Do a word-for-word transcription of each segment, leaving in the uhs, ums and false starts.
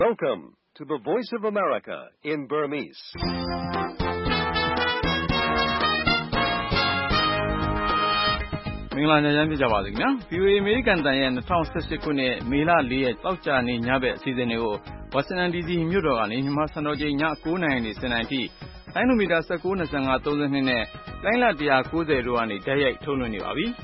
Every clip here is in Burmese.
Welcome to the Voice of America in Burmese. ။မင်္ဂလာညချမ်းဖြစ်ကြပါစေခင်ဗျာ။ ဗီအိုအေ အမေရိကန်အသံရဲ့၂၀၁၈ခုနှစ်မေလ၄ရက်သောကြာနေ့ညဘက်အစီအစဉ်တွေကိုဝါရှင်တန်ဒီစီမြို့တော်ကနေမြန်မာစံတော်ချိန်ည၉နာရီနေ၁၀နာရီထိလိုင်းနိုမီတာ၁၉ ၂၅ ၃၂နဲ့လိုင်းလ၁၉၀တို့ကနေတိုက်ရိုက်ထုတ်လွှင့်နေပါပြီ။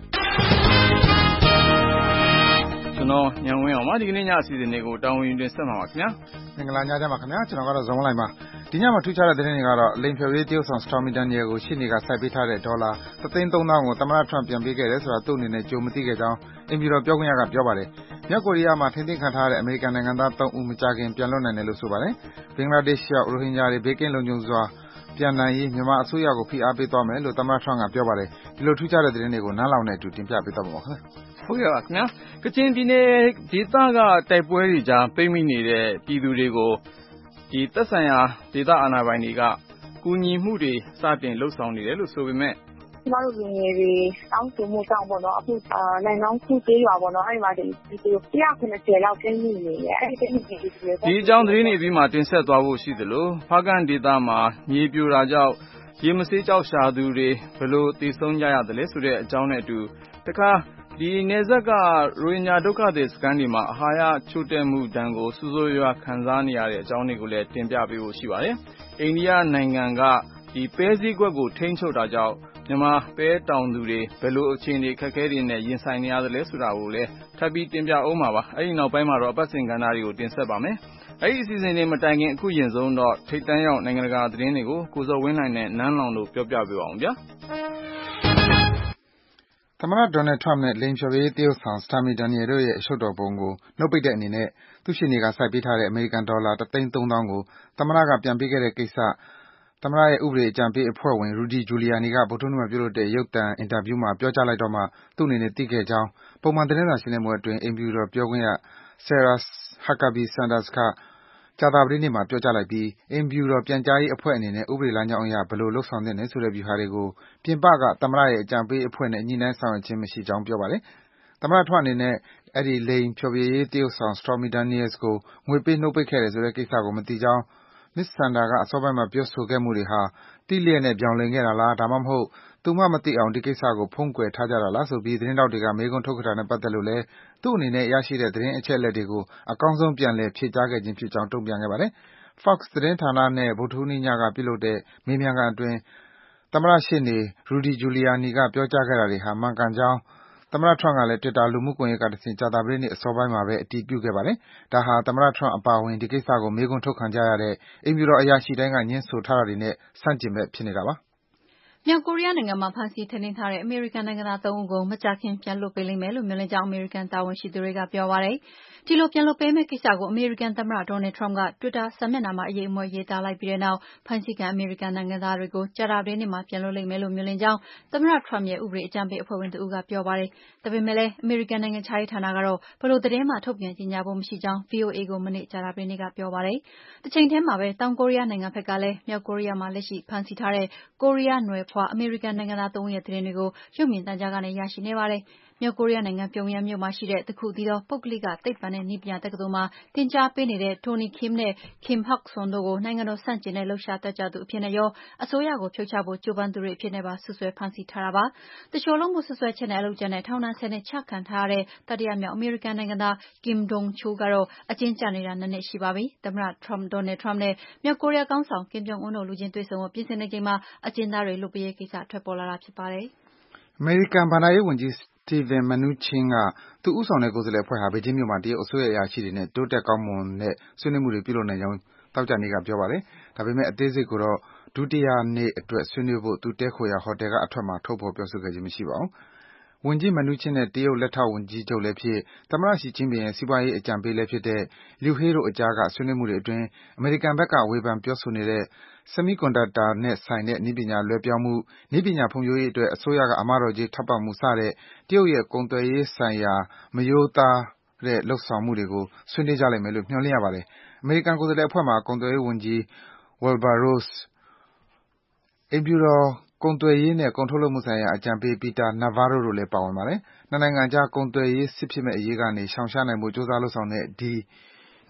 ကျွန်တော်ညံဝင်းအောင်ပါဒီကနေ့ညအစီအစဉ်တွေကိုတာဝန်ယူတင်ဆက်မှာပါခင်ဗျာ။မင်္ဂလာညချမ်းပါခင်ဗျာ။ကျွန်တော်ကတော့ဇုံးလိုက်ပါဒီညမှာထူးခြားတဲ့သတင်းတွေကတော့လိန်ဖြော်ရေးတရုတ်ဆောင် Stormy Daniel ကိုရှေ့နေကစိုက်ပေးထားတဲ့ဒေါ်လာတသိန်းသုံးသောင်းကိုသမ္မတ Trump ပြန်ပေးခဲ့တယ်ဆိုတာသူ့အနေနဲ့ကြိုမသိခဲ့ကြောင်းအိမ်ဖြူတော်ပြောခွင့်ရကပြောပါတယ်။မြောက်ကိုရီးယားမှာထိန်းသိမ်းခံထားရတဲ့အမေရိကန်နိုင်ငံသားသုံးဦးမကြာခင်ပြန်လွတ်နိုင်တယ်လို့ဆိုပါတယ်။ဘင်္ဂလားဒေ့ရှ်ရောက်ရိုဟင်ဂျာတွေဘေးကင်းလုံခြုံစွာပြန်နိုင်ရေးမြန်မာအစိုးရကိုဖိအားပေးသွားမယ်လို့သမ္မတ Trump ကပြောပါတယ်။ဒီလိုထူးခြားတဲ့သတင်းတွေကိုနားလောင်နဲ့အတူတင်ပြပေးသွားပါမယ်ခင်ဗျာ။ဟုတ်ကဲ့ပါခင်ဗျာကချင်ပြည်နယ်ဒေသကတိုက်ပွဲတွေကြားပိတ်မိနေတဲ့ပြည်သူတွေကိုဒီသက်ဆိုင်ရာဒေသအာဏာပိုင်တွေကကူညီမှုတွေစတင်လှုပ်ဆောင်နေတယ်လို့ဆိုပေမဲ့ကျမတို့လူငယ်တွေတောင်းဆိုမှုကြောင့်ပေါ့နော်အခုနိုင်နောင်ခုသေးရွာပေါ့နော်အဲ့ဒီမှာဒီဒီ၁၇၀လောက်ကျင်းနေနေတယ်အဲ့ဒီတိတိကျကျဒီအကြောင်းသတင်းတွေပြီးမှတင်ဆက်သွားဖို့ရှိသလိုဖားကန့်ဒေသမှာမြေပြိုတာကြောင့်ရေမဆေးကြောက်ရှာသူတွေဘယ်လိုတည်ဆုံးကြရတယ်လဲဆိုတဲ့အကြောင်းနဲ့အတူတခါဒီနယ်စပ်ကရိုဟင်ဂျာဒုက္ခသည်စခန်းတွေမှာအာဟာရချို့တဲ့မှုဒဏ်ကိုစိုးစိုးရွားခံစားနေရတဲ့အကြောင်းတွေကိုလည်းတင်ပြပေးဖို့ရှိပါတယ်။အိန္ဒိယနိုင်ငံကဒီပဲစည်းကွက်ကိုထိန်းချုပ်တာကြောင့်မြန်မာပဲတောင်သူတွေဘယ်လိုအခြေအနေခက်ခဲတွေနဲ့ရင်ဆိုင်နေရသလဲဆိုတာကိုလည်းထပ်ပြီးတင်ပြအောင်ပါပါ။အဲဒီနောက်ပိုင်းမှာတော့အပတ်စဉ်ကဏ္ဍတွေကိုတင်ဆက်ပါမယ်။အဲဒီအစီအစဉ်တွေမတိုင်ခင်အခုရင်ဆုံးတော့ထိပ်တန်းရောက်နိုင်ငံတကာသတင်းတွေကိုကိုစောဝင်းနိုင်နဲ့နန်းလောင်တို့ပြောပြပေးပါအောင်ဗျာ။သမ္မတ Donald Trump နဲ့လိန်ဖြော်ရေးတရုတ်ဆောင် Stormy Daniel တို့ရဲ့အရှုပ်တော်ပုံကိုနှုတ်ပိတ်တဲ့အနေနဲ့သူ့ရှေ့နေကစိုက်ပေးထားတဲ့အမေရိကန်ဒေါ်လာတသိန်းသုံးသောင်းကိုသမ္မတကပြန်ပေးခဲ့တဲ့ကိစ္စသမ္မတရဲ့ဥပဒေအကြံပေးအဖွဲ့ဝင် Rudy Giuliani ကဗုဒ္ဓဟူးနေ့မှာပြုလုပ်တဲ့ရုပ်သံအင်တာဗျူးမှာပြောကြားလိုက်တော့မှသူ့အနေနဲ့သိခဲ့ကြောင်းပုံမှန်သတင်းစာရှင်းလင်းပွဲအတွင်းအိမ်ဖြူတော်ပြောခွင့်ရ Sarah Huckabee Sanders ကကြာသပတေးနေ့မှာပြောကြားလိုက်ပြီးအိမ်ဖြူတော်ပြန်ကြားရေးအဖွဲ့အနေနဲ့ဥပဒေလမ်းကြောင်းအရဘယ်လိုလုပ်ဆောင်သင့်တယ်ဆိုတဲ့ဗျူဟာတွေကိုပြင်ပကသမ္မတရဲ့အကြံပေးအဖွဲ့နဲ့ညှိနှိုင်းဆောင်ရွက်ခြင်းမရှိကြောင်းပြောပါတယ်။သမ္မတ Trump အနေနဲ့အဲဒီလိန်ဖြော်ရေးတရုတ်ဆောင် Stormy Daniels ကိုငွေပေးနှုတ်ပိတ်ခဲ့တယ်ဆိုတဲ့ကိစ္စကိုမသိကြောင်း မစ္စ Sanders ကအစောပိုင်းမှာပြောဆိုခဲ့မှုတွေဟာသိလျက်နဲ့ပြောင်လိမ်ခဲ့တာလားဒါမှမဟုတ်သူမှမသိအောင်ဒီကိစ္စကိုဖုံးကွယ်ထားကြတာလားဆိုပြီးသတင်းထောက်တွေကမေးခွန်းထုတ်ခဲ့တာနဲ့ပတ်သက်လို့လည်းသူ့အနေနဲ့ရရှိတဲ့သတင်းအချက်အလက်တွေကိုအကောင်းဆုံးပြန်လည်ဖြေကြားခဲ့ခြင်းဖြစ်ကြောင်းတုံ့ပြန်ခဲ့ပါတယ်။ Fox သတင်းဌာနနဲ့ဗုဒ္ဓဟူးနေ့ညကပြုလုပ်တဲ့မေးမြန်းခန်းအတွင်းသမ္မတရှေ့နေ Rudy Giuliani ကပြောကြားခဲ့တာတွေဟာမှန်ကန်ကြောင်းသမ္မတ Trump ကလည်း Twitter လူမှုကွန်ယက်ကတဆင့်ကြာသပတေးနေ့အစောပိုင်းမှာပဲအတည်ပြုခဲ့ပါတယ်။ဒါဟာသမ္မတ Trump အပါအဝင်ဒီကိစ္စကိုမေးခွန်းထုတ်ခံကြရတဲ့အိမ်ဖြူတော်အရာရှိတိုင်းကငြင်းဆိုထားတာတွေနဲ့ဆန့်ကျင်ဘက်ဖြစ်နေတာပါ။မြောက်ကိုရီးယားနိုင်ငံမှာဖမ်းဆီးထိန်းသိမ်းထားတဲ့အမေရိကန်နိုင်ငံသားသုံးဦးကိုမကြာခင်ပြန်လွှတ်ပေးလိမ့်မယ်လို့မျှော်လင့်ကြောင်းအမေရိကန်တာဝန်ရှိသူတွေကပြောပါတယ်။ဒီလိုပြန်လွှတ်ပေးမယ့်ကိစ္စကိုအမေရိကန်သမ္မတ Donald Trump က Twitter စာမျက်နှာမှာအရေးအမွှဲရေးသားလိုက်ပြီးတဲ့နောက်ဖမ်းဆီးခံအမေရိကန်နိုင်ငံသားတွေကိုကြာသပတေးနေ့မှာပြန်လွှတ်လိမ့်မယ်လို့မျှော်လင့်ကြောင်းသမ္မတ Trump ရဲ့ဥပဒေအကြံပေးအဖွဲ့ဝင်တဦးကပြောပါတယ်။ဒါပေမဲ့လည်းအမေရိကန်နိုင်ငံခြားရေးဌာနကတော့ဘယ်လိုသတင်းမှထုတ်ပြန်ကြေညာဖို့မရှိကြောင်း ဗွီအိုအေ ကိုမနေ့ကြာသပတေးနေ့ကပြောပါတယ်။တချိန်ထဲမှာပဲတောင်ကိုရီးယားနိုင်ငံဘက်ကလည်းမြောက်ကိုရီးယားမှာလက်ရှိဖမ်းဆီးထားတဲ့ကိုရီးယားနွယ်ဖွားအမေရိကန်နိုင်ငံသားသုံးဦးရဲ့သတင်းတွေကိုရုပ်မြင်သံကြားကနေရရှိနေပါတယ်။မြောက်ကိုရီးယားနိုင်ငံပြုံယမ်းမြို့မှာရှိတဲ့တခုတည်းသောပုဂ္ဂလိကသိပ္ပံနဲ့နည်းပညာတက္ကသိုလ်မှာသင်ကြားပေးနေတဲ့ Tony Kim နဲ့ Kim Hak-Song တို့ကိုနိုင်ငံတော်ဆန့်ကျင်တဲ့လှုပ်ရှားတက်ကြွသူအဖြစ်နဲ့ရောအစိုးရကိုဖြုတ်ချဖို့ကြိုးပမ်းသူတွေအဖြစ်နဲ့ပါစွပ်စွဲဖမ်းဆီးထားတာပါ။သူလျှိုလုပ်မှုစွပ်စွဲချက်နဲ့အလုပ်ကြမ်းနဲ့ထောင်ဒဏ်ဆယ်နှစ်ချခံထားရတဲ့တတိယမြောက်အမေရိကန်နိုင်ငံသား Kim Dong-Chul ကတော့အကျဉ်းကျနေတာနှစ်နှစ်ရှိပါပြီ။သမ္မတ Trump Donald Trump နဲ့မြောက်ကိုရီးယားခေါင်းဆောင် Kim Jong Un တို့လူချင်းတွေ့ဆုံဖို့ပြင်ဆင်နေချိန်မှာအကျဉ်းသားတွေလွှတ်ပေးရေးကိစ္စထွက်ပေါ်လာတာဖြစ်ပါတယ်။အမေရိကန်ဘဏ္ဍာရေးဝန်ကြီး Steven Mnuchin ကသူဦးဆောင်တဲ့ကိုယ်စားလှယ်အဖွဲ့ဟာဘေဂျင်းမြို့မှာတရုတ်အစိုးရအရာရှိတွေနဲ့တိုးတက်ကောင်းမွန်တဲ့ဆွေးနွေးမှုတွေပြုလုပ်နိုင်ကြောင်းသောကြာနေ့ကပြောပါတယ်။ဒါပေမဲ့အသေးစိတ်ကိုတော့ဒုတိယနေ့အတွက်ဆွေးနွေးဖို့သူတည်းခိုရာဟိုတယ်ကအထွက်မှာထုတ်ဖော်ပြောဆိုခဲ့ခြင်းမရှိပါဘူး။ဝန်ကြီး Mnuchin နဲ့တရုတ်လက်ထောက်ဝန်ကြီးချုပ်လည်းဖြစ်သမ္မတ Xi Jinping ရဲ့စီးပွားရေးအကြံပေးလည်းဖြစ်တဲ့ Liu He တို့အကြားကဆွေးနွေးမှုတွေအတွင်းအမေရိကန်ဘက်ကဝေဖန်ပြောဆိုနေတဲ့ Semiconductor နဲ့ဆိုင်တဲ့နည်းပညာလွဲပြောင်းမှု၊နည်းပညာဖွံ့ဖြိုးရေးအတွက်အစိုးရကအမတော်ကြေးထောက်ပံ့မှုစတဲ့တရုတ်ရဲ့ကုန်သွယ်ရေးဆိုင်ရာမရိုးသားတဲ့လုပ်ဆောင်မှုတွေကိုဆွေးနွေးကြလိမ့်မယ်လို့မျှော်လင့်ရပါတယ်။အမေရိကန်ကိုယ်စားလှယ်အဖွဲ့မှာကုန်သွယ်ရေးဝန်ကြီး Wilbur Ross ၊အိမ်ဖြူတော်ကုန်သွယ်ရေးနဲ့ကုန်ထုတ်လုပ်မှုဆိုင်ရာအကြံပေး Peter Navarro တို့လည်းပါဝင်ပါတယ်။နှစ်နိုင်ငံအကြားကုန်သွယ်ရေးစစ်ဖြစ်မယ့်အရေးကနေရှောင်ရှားနိုင်ဖို့ကြိုးစားလုပ်ဆောင်တဲ့ဒီ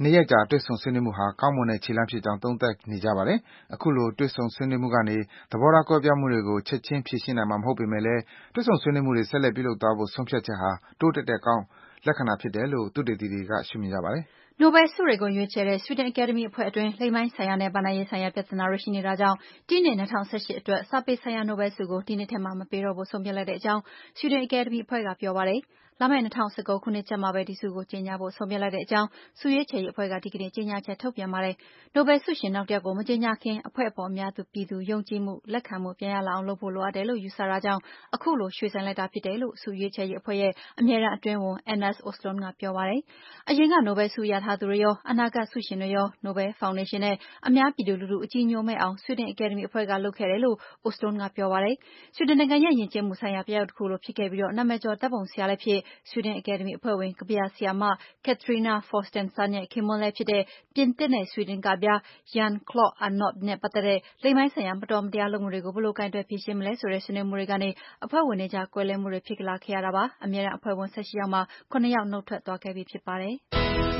နှစ်ရက်ကြာတွေ့ဆုံဆွေးနွေးမှုဟာကောင်းမွန်တဲ့ခြေလှမ်းဖြစ်ကြောင်းသုံးသပ်နေကြပါတယ်။အခုလိုတွေ့ဆုံဆွေးနွေးမှုကနေသဘောထားကွဲပြားမှုတွေကိုချက်ချင်းဖြေရှင်းနိုင်မှာမဟုတ်ပေမယ့်လည်းတွေ့ဆုံဆွေးနွေးမှုတွေဆက်လက်ပြုလုပ်သွားဖို့ဆုံးဖြတ်ချက်ဟာတိုးတက်တဲ့ကောင်းလက္ခဏာဖြစ်တယ်လို့သုတေသီတွေကရှုမြင်ကြပါတယ်။နိုဘယ်ဆုတွေကိုရွေးချယ်တဲ့ Sweden Academy အဖွဲ့အတွင်းလိင်ပိုင်းဆိုင်ရာနဲ့ဘဏ္ဍာရေးဆိုင်ရာပြဿနာတွေရှိနေတာကြောင့်ဒီနှစ်၂၀၁၈အတွက်စာပေဆိုင်ရာနိုဘယ်ဆုကိုဒီနှစ်ထဲမှာမပေးတော့ဖို့ဆုံးဖြတ်လိုက်တဲ့အကြောင်း Sweden Academy အဖွဲ့ကပြောပါတယ်။လာမယ့်၂၀၁၉ခုနှစ်ကျမှပဲဒီဆုကိုကြေညာဖို့ဆုံးဖြတ်လိုက်တဲ့အကြောင်းဆုရွေးချယ်ရေးအဖွဲ့ကဒီကနေ့ကြေညာချက်ထုတ်ပြန်ပါတယ်။နိုဘယ်ဆုရှင်နောက်တစ်ယောက်ကိုမကြေညာခင်အဖွဲ့အပေါ်အများသူပြည်သူယုံကြည်မှုလက်ခံမှုပြန်ရလာအောင်လုပ်ဖို့လိုအပ်တယ်လို့ယူဆတာကြောင့်အခုလိုရွှေ့ဆိုင်းလိုက်တာဖြစ်တယ်လို့ဆုရွေးချယ်ရေးအဖွဲ့ရဲ့အမြဲတမ်းအတွင်းဝန် Anders Åslund ကပြောပါတယ်။အရင်ကနိုဘယ်ဆုရထားသူတွေရောအနာဂတ်ဆုရှင်တွေရောနိုဘယ်ဖောင်ဒေးရှင်းနဲ့အများပြည်သူလူထုအကြည်ညိုမဲ့အောင် Sweden Academy အဖွဲ့ကလုပ်ခဲ့တယ်လို့ Åslund ကပြောပါတယ်။ Sweden နိုင်ငံရဲ့ယဉ်ကျေးမှုဆိုင်ရာပြယုဂ်တစ်ခုလိုဖြစ်ခဲ့ပြီးနာမည်ကျော်ဓာတ်ပုံဆရာလည်းဖြစ် Sweden Academy အဖွဲ့ဝင်ကဗျာဆရာမ Katarina Frostenson ရဲ့ခင်ပွန်းလည်းဖြစ်တဲ့ပြင်သစ်နဲ့ Sweden ကဗျာ Jean-Claude Arnault နဲ့ပတ်သက်တဲ့လိင်ပိုင်းဆိုင်ရာမတော်မတရားလုပ်မှုတွေကိုဘယ်လိုကိုင်တွယ်ဖြေရှင်းမလဲဆိုတဲ့ဆွေးနွေးမှုတွေကနေအဖွဲ့ဝင်တွေကြားကွဲလွဲမှုတွေဖြစ်လာခဲ့ရတာပါ။အမြဲတမ်းအဖွဲ့ဝင်၁၈ယောက်မှာခုနစ်ယောက်နုတ်ထွက်သွားခဲ့ပြီဖြစ်ပါတယ်။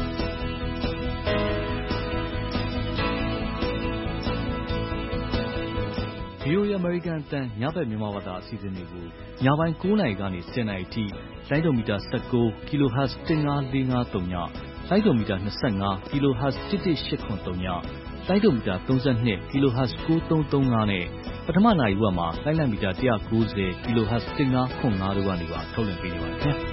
ဗွီအိုအေ American အသံညဘက်မြန်မာဘာသာအစီအစဉ်တွေကိုညပိုင်း၉နာရီကနေ၁၀နာရီထိလိုင်းဒိုမီတာ၁၉ kHz တစ်ငါးလေးငါးသုံးညလိုင်းဒိုမီတာ၂၅ kHz တစ်တစ်ရှစ်ခွန်သုံးညလိုင်းဒိုမီတာ၃၂ kHz ကိုးသုံးသုံးငါးနဲ့ပထမနာရီဝက်မှာလိုင်းလံမီတာ၁၉၀ kHz တစ်ငါးခွန်ငါးတို့ကနေပါထုတ်လွှင့်ပေးနေပါတယ်ခင်ဗျာ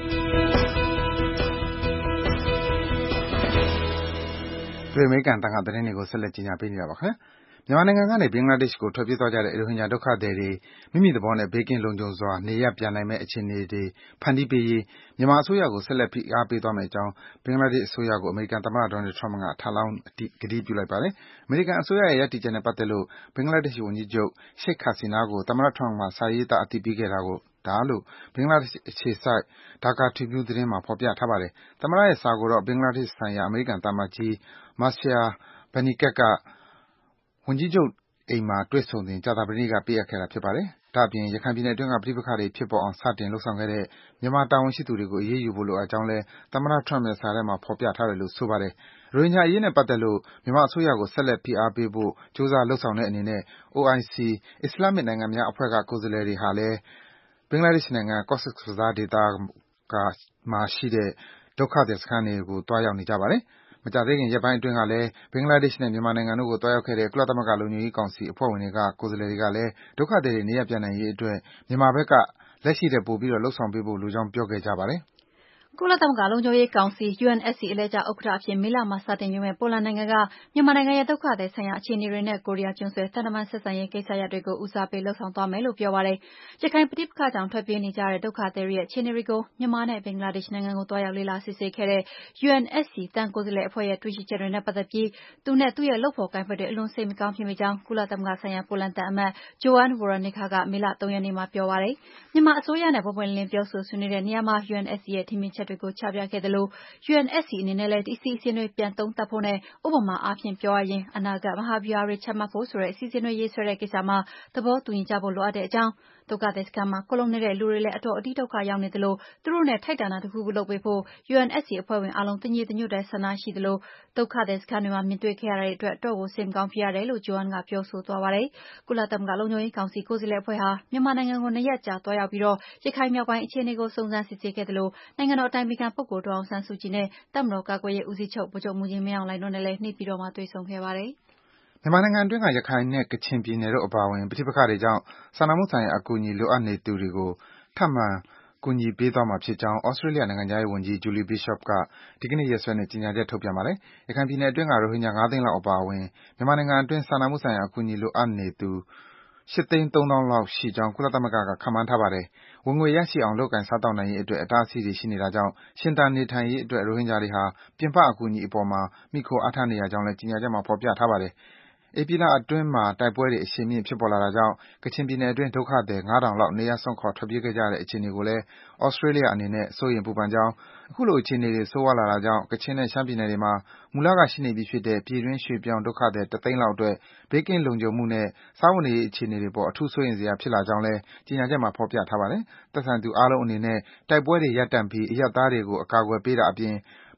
တွေ့အမေရိကန်တန်ခါသတင်းတွေကိုဆက်လက်ကြီးညာပေးနေတာပါခင်ဗျာမြန်မာနိုင်ငံကနေဘင်္ဂလားဒေ့ရှ်ကိုထွက်ပြေးသွားကြတဲ့ရိုဟင်ဂျာဒုက္ခသည်တွေမိမိသဘောနဲ့ဘေးကင်းလုံခြုံစွာနေရပ်ပြန်နိုင်မယ့်အခြေအနေတွေဖန်တီးပေးရေးမြန်မာအစိုးရကိုဆက်လက်ဖိအားပေးသွားမယ့်အကြောင်းဘင်္ဂလားဒေ့ရှ်အစိုးရကိုအမေရိကန်သမ္မတ Donald Trump ကထပ်လောင်းကတိပြုလိုက်ပါတယ်။အမေရိကန်အစိုးရရဲ့ရပ်တည်ချက်နဲ့ပတ်သက်လို့ဘင်္ဂလားဒေ့ရှ်ဝန်ကြီးချုပ် Sheikh Hasina ကိုသမ္မတ Trump ကစာရေးသားအသိပေးခဲ့တာကိုဒါလို့ဘင်္ဂလားဒေ့ရှ်အခြေစိုက် Dhaka Tribune သတင်းမှာဖော်ပြထားပါတယ်။သမ္မတရဲ့စာကိုတော့ဘင်္ဂလားဒေ့ရှ်ဆိုင်ရာအမေရိကန်သံအမတ်ကြီး Marcia Benikat ကဝန်ကြီးချုပ်အိမ်မှာတွေ့ဆုံစဉ်ကြာသပတေးနေ့ကပေးအပ်ခဲ့တာဖြစ်ပါတယ်။ဒါ့အပြင်ရခိုင်ပြည်နယ်အတွင်းကပဋိပက္ခတွေဖြစ်ပေါ်အောင်စတင်လုပ်ဆောင်ခဲ့တဲ့မြန်မာတာဝန်ရှိသူတွေကိုအရေးယူဖို့လိုအပ်ကြောင်းလည်းသမ္မတ Trump ရဲ့စာထဲမှာဖော်ပြထားတယ်လို့ဆိုပါတယ်။ရိုဟင်ဂျာအရေးနဲ့ပတ်သက်လို့မြန်မာအစိုးရကိုဆက်လက်ဖိအားပေးဖို့ကြိုးစားလုပ်ဆောင်တဲ့အနေနဲ့ အို အိုင် စီ အစ္စလာမ်မစ်နိုင်ငံများအဖွဲ့ကကိုယ်စားလှယ်တွေဟာလည်းဘင်္ဂလားဒေ့ရှ်နိုင်ငံ Cox's Bazar ဒေသမှာရှိတဲ့ဒုက္ခသည်စခန်းတွေကိုသွားရောက်နေကြပါတယ်။မကြာသေးခင်ရက်ပိုင်းအတွင်းကလည်းဘင်္ဂလားဒေ့ရှ်နဲ့မြန်မာနိုင်ငံတို့ကိုသွားရောက်ခဲ့တဲ့ကုလသမဂ္ဂလုံခြုံရေးကောင်စီအဖွဲ့ဝင်တွေကကိုယ်စားလှယ်တွေကလည်းဒုက္ခသည်တွေနေရပ်ပြန်နိုင်ရေးအတွက်မြန်မာဘက်ကလက်ရှိထက်ပိုပြီးလုပ်ဆောင်ပေးဖို့လိုကြောင်းပြောခဲ့ကြပါတယ်။ကုလသမဂ္ဂလုံခြုံရေးကောင်စီ U N S C အလှည့်ကျဥက္ကဋ္ဌအဖြစ်မေလမှာစတင်ရွေးမယ့်ပိုလန်နိုင်ငံကမြန်မာနိုင်ငံရဲ့ဒုက္ခသည်ဆိုင်ရာအခြေအနေတွေနဲ့ကိုရီးယားကျွန်းဆွယ်သံတမန်ဆက်ဆံရေးကိစ္စရပ်တွေကိုဦးစားပေးလုပ်ဆောင်သွားမယ်လို့ပြောပါတယ်။ရခိုင်ပဋိပက္ခကြောင့်ထွက်ပြေးနေကြတဲ့ဒုက္ခသည်တွေရဲ့အခြေအနေတွေကိုမြန်မာနဲ့ဘင်္ဂလားဒေ့ရှ်နိုင်ငံကိုသွားရောက်လေ့လာစစ်ဆေးခဲ့တဲ့ U N S C သံကိုယ်စားလှယ်အဖွဲ့ရဲ့တွေ့ရှိချက်တွေနဲ့ပတ်သက်ပြီးသူနဲ့သူ့ရဲ့လုပ်ဖော်ကိုင်ဖက်တွေအလွန်စိတ်မကောင်းဖြစ်မိကြောင်းကုလသမဂ္ဂဆိုင်ရာပိုလန်သံအမတ် Joanne Wawrinka ကမေလ၃ရက်နေ့မှာပြောပါတယ်။မြန်မာအစိုးရနဲ့ပွင့်ပွင့်လင်းလင်းပြောဆိုဆွေးနွေးတဲ့နေရာမှာ U N S C ရဲ့ထင်မြင်ချက်တွေကိုချပြခဲ့သလို U N S C အနေနဲ့လည်းဒီအစီအစဉ်တွေပြန်သုံးသပ်ဖို့နဲ့ဥပမာအားဖြင့်ပြောရရင်အနာဂတ်မဟာဗျူဟာတွေချမှတ်ဖို့ဆိုတဲ့အစီအစဉ်တွေရေးဆွဲတဲ့ကိစ္စမှာသဘောတူညီကြဖို့လိုအပ်တဲ့အကြောင်းဒုက္ခသည်စခန်းမှာခိုလှုံနေတဲ့လူတွေလည်းအတော်အတိဒုက္ခရောက်နေသလိုသူတို့နဲ့ထိုက်တန်တာတစ်ခုခုလုပ်ပေးဖို့ U N S C အဖွဲ့ဝင်အားလုံးတညီတညွတ်တည်းဆန္ဒရှိသလိုဒုက္ခသည်စခန်းတွေမှာမြင်တွေ့ခဲ့ရတဲ့အတွက်အတော့်ကိုစိတ်မကောင်းဖြစ်ရတယ်လို့ Joanne ကပြောဆိုသွားပါတယ်။ကုလသမဂ္ဂလုံခြုံရေးကောင်စီကိုယ်စားလှယ်အဖွဲ့ဟာမြန်မာနိုင်ငံကိုနှစ်ရက်ကြာသွားရောက်ပြီးရခိုင်မြောက်ပိုင်းအခြေအနေကိုစုံစမ်းစစ်ဆေးခဲ့သလိုနိုင်ငံတော်အတိုင်ပင်ခံပုဂ္ဂိုလ်ဒေါ်အောင်ဆန်းစုကြည်နဲ့တပ်မတော်ကာကွယ်ရေးဦးစီးချုပ်ဗိုလ်ချုပ်မှူးကြီးမင်းအောင်လှိုင်တို့နဲ့လည်းနေပြည်တော်မှာတွေ့ဆုံခဲ့ပါတယ်။မြန်မာနိုင်ငံအတွင်းကရခိုင်နဲ့ကချင်ပြည်နယ်တို့အပါအဝင်ပဋိပက္ခတွေကြောင့်စာနာမှုဆိုင်ရာအကူအညီလိုအပ်နေသူတွေကိုထပ်မံကူညီပေးသွားမှာဖြစ်ကြောင်းသြစတြေးလျနိုင်ငံခြားရေးဝန်ကြီး Julie Bishop ကဒီကနေ့ရက်စွဲနဲ့ကြေညာချက်ထုတ်ပြန်ပါတယ်။ရခိုင်ပြည်နယ်အတွင်းကရိုဟင်ဂျာငါးသိန်းလောက်အပါအဝင်မြန်မာနိုင်ငံအတွင်းစာနာမှုဆိုင်ရာအကူအညီလိုအပ်နေသူရှစ်သိန်းသုံးသောင်းလောက်ရှိကြောင်းကုလသမဂ္ဂကခန့်မှန်းထားပါတယ်။ဝင်ငွေရရှိအောင်လုပ်ကိုင်စားသောက်နိုင်ရေးအတွက်အတားအဆီးတွေရှိနေတာကြောင့်ရှင်သန်နေထိုင်ရေးအတွက်ရိုဟင်ဂျာတွေဟာပြင်ပအကူအညီအပေါ်မှာမှီခိုအားထားနေရကြောင်းလည်းကြေညာချက်မှာဖော်ပြထားပါတယ်။ဧပြီလအတွင်းမှာတိုက်ပွဲတွေအရှိန်မြင့်ဖြစ်ပေါ်လာတာကြောင့်ကချင်ပြည်နယ်အတွင်းဒုက္ခသည်ငါးထောင်လောက်နေရပ်စွန့်ခွာထွက်ပြေးခဲ့ကြတဲ့အခြေအနေကိုလည်းသြစတြေးလျအနေနဲ့စိုးရိမ်ပူပန်ကြောင်းအခုလိုအခြေအနေတွေဆိုးဝါးလာတာကြောင့်ကချင်နဲ့ရှမ်းပြည်နယ်တွေမှာမူလကရှိနေပြီးဖြစ်တဲ့ပြည်တွင်းရွှေ့ပြောင်းဒုက္ခသည်တစ်သိန်းလောက်အတွက်ဘေးကင်းလုံခြုံမှုနဲ့စားဝတ်နေရေးအခြေအနေတွေအပေါ်အထူးစိုးရိမ်စရာဖြစ်လာကြောင်းလည်းကြေညာချက်မှာဖော်ပြထားပါတယ်။သက်ဆိုင်သူအားလုံးအနေနဲ့တိုက်ပွဲတွေရပ်တန့်ပြီးအရပ်သားတွေကိုအကာအကွယ်ပေးတာအပြင်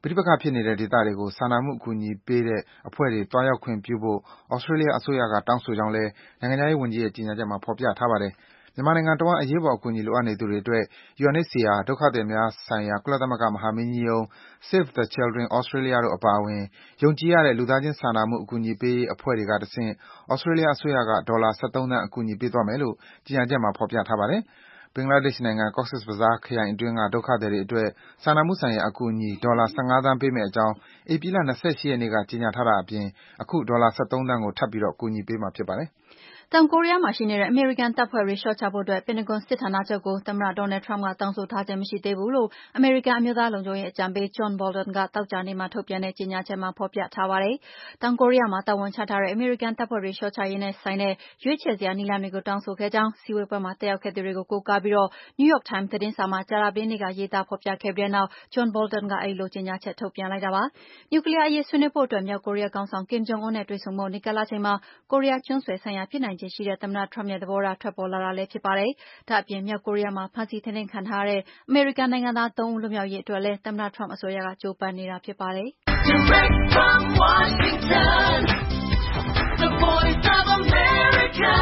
ပဋိပက္ခဖြစ်နေတဲ့ဒေသတွေကိုစာနာမှုအကူအညီပေးတဲ့အဖွဲ့တွေသွားရောက်ခွင့်ပြုဖို့ Australia အစိုးရကတောင်းဆိုကြောင်းလည်းနိုင်ငံခြားရေးဝန်ကြီးရဲ့ကြေညာချက်မှာဖော်ပြထားပါတယ်။မြန်မာနိုင်ငံတဝှမ်းအရေးပေါ်အကူအညီလိုအပ်နေသူတွေအတွက် U N H C R ဒုက္ခသည်များဆိုင်ရာကုလသမဂ္ဂမဟာမင်းကြီးရုံး၊ Save the Children Australia တို့အပါအဝင် ယုံကြည်ရတဲ့လူသားချင်းစာနာမှုအကူအညီပေးရေးအဖွဲ့တွေကတဆင့် Australia အစိုးရကဒေါ်လာ ၁၃ သန်းအကူအညီပေးသွားမယ်လို့ကြေညာချက်မှာဖော်ပြထားပါတယ်။ဘင်္ဂလားဒေ့ရှ်နိုင်ငံ Cox's Bazar ခရိုင်အတွင်းကဒုက္ခသည်တွေအတွက်စာနာမှုဆိုင်ရာအကူအညီဒေါ်လာ ၁၅ သန်းပေးမယ့်အကြောင်းဧပြီလ ၂၈ ရက်နေ့ကကြေညာထားတာအပြင်အခုဒေါ်လာ ၁၃ သန်းကိုထပ်ပြီးကူညီပေးမှာဖြစ်ပါတယ်။တောင်ကိုရီးယားမှာရှိနေတဲ့အမေရိကန်တပ်ဖွဲ့တွေလျှော့ချဖို့အတွက်ပင်တဂွန်စစ်ဌာနချုပ်ကိုသမ္မတ Donald Trump ကတောင်းဆိုထားခြင်းမရှိသေးဘူးလို့အမေရိကန်အမျိုးသားလုံခြုံရေးအကြံပေး John Bolton ကသောကြာနေ့မှာထုတ်ပြန်တဲ့ကြေညာချက်မှာဖော်ပြထားပါတယ်။တောင်ကိုရီးယားမှာတာဝန်ချထားတဲ့အမေရိကန်တပ်ဖွဲ့တွေလျှော့ချရေးနဲ့ဆိုင်တဲ့ရွေးချယ်စရာနည်းလမ်းတွေကိုတောင်းဆိုခဲ့ကြောင်းစည်းဝေးပွဲမှာတက်ရောက်ခဲ့သူတွေကိုကိုးကားပြီး New York Times သတင်းစာမှာကြာသပတေးနေ့ကရေးသားဖော်ပြခဲ့ပြီးတဲ့နောက် John Bolton ကအဲဒီလိုကြေညာချက်ထုတ်ပြန်လိုက်တာပါ။နျူကလီးယားအရေးဆွေးနွေးဖို့အတွက်မြောက်ကိုရီးယားခေါင်းဆောင် Kim Jong Un နဲ့တွေ့ဆုံဖို့နီးကပ်လာချိန်မှာကိုရီးယားကျွန်းဆွယ်ဆိုင်ရာဖြစ်နိုင်ခြေရှိတဲ့သမ္မတ Trump ရဲ့သဘောထားထွက်ပေါ်လာတာလည်းဖြစ်ပါတယ်။ဒါ့အပြင်မြောက်ကိုရီးယားမှာဖမ်းဆီးထိန်းသိမ်းခံထားရတဲ့အမေရိကန်နိုင်ငံသားသုံးဦးလွတ်မြောက်ရေးအတွက်လည်းသမ္မတ Trump အစိုးရကကြိုးပမ်းနေတာဖြစ်ပါတယ်။ Direct from Washington, the voice of America,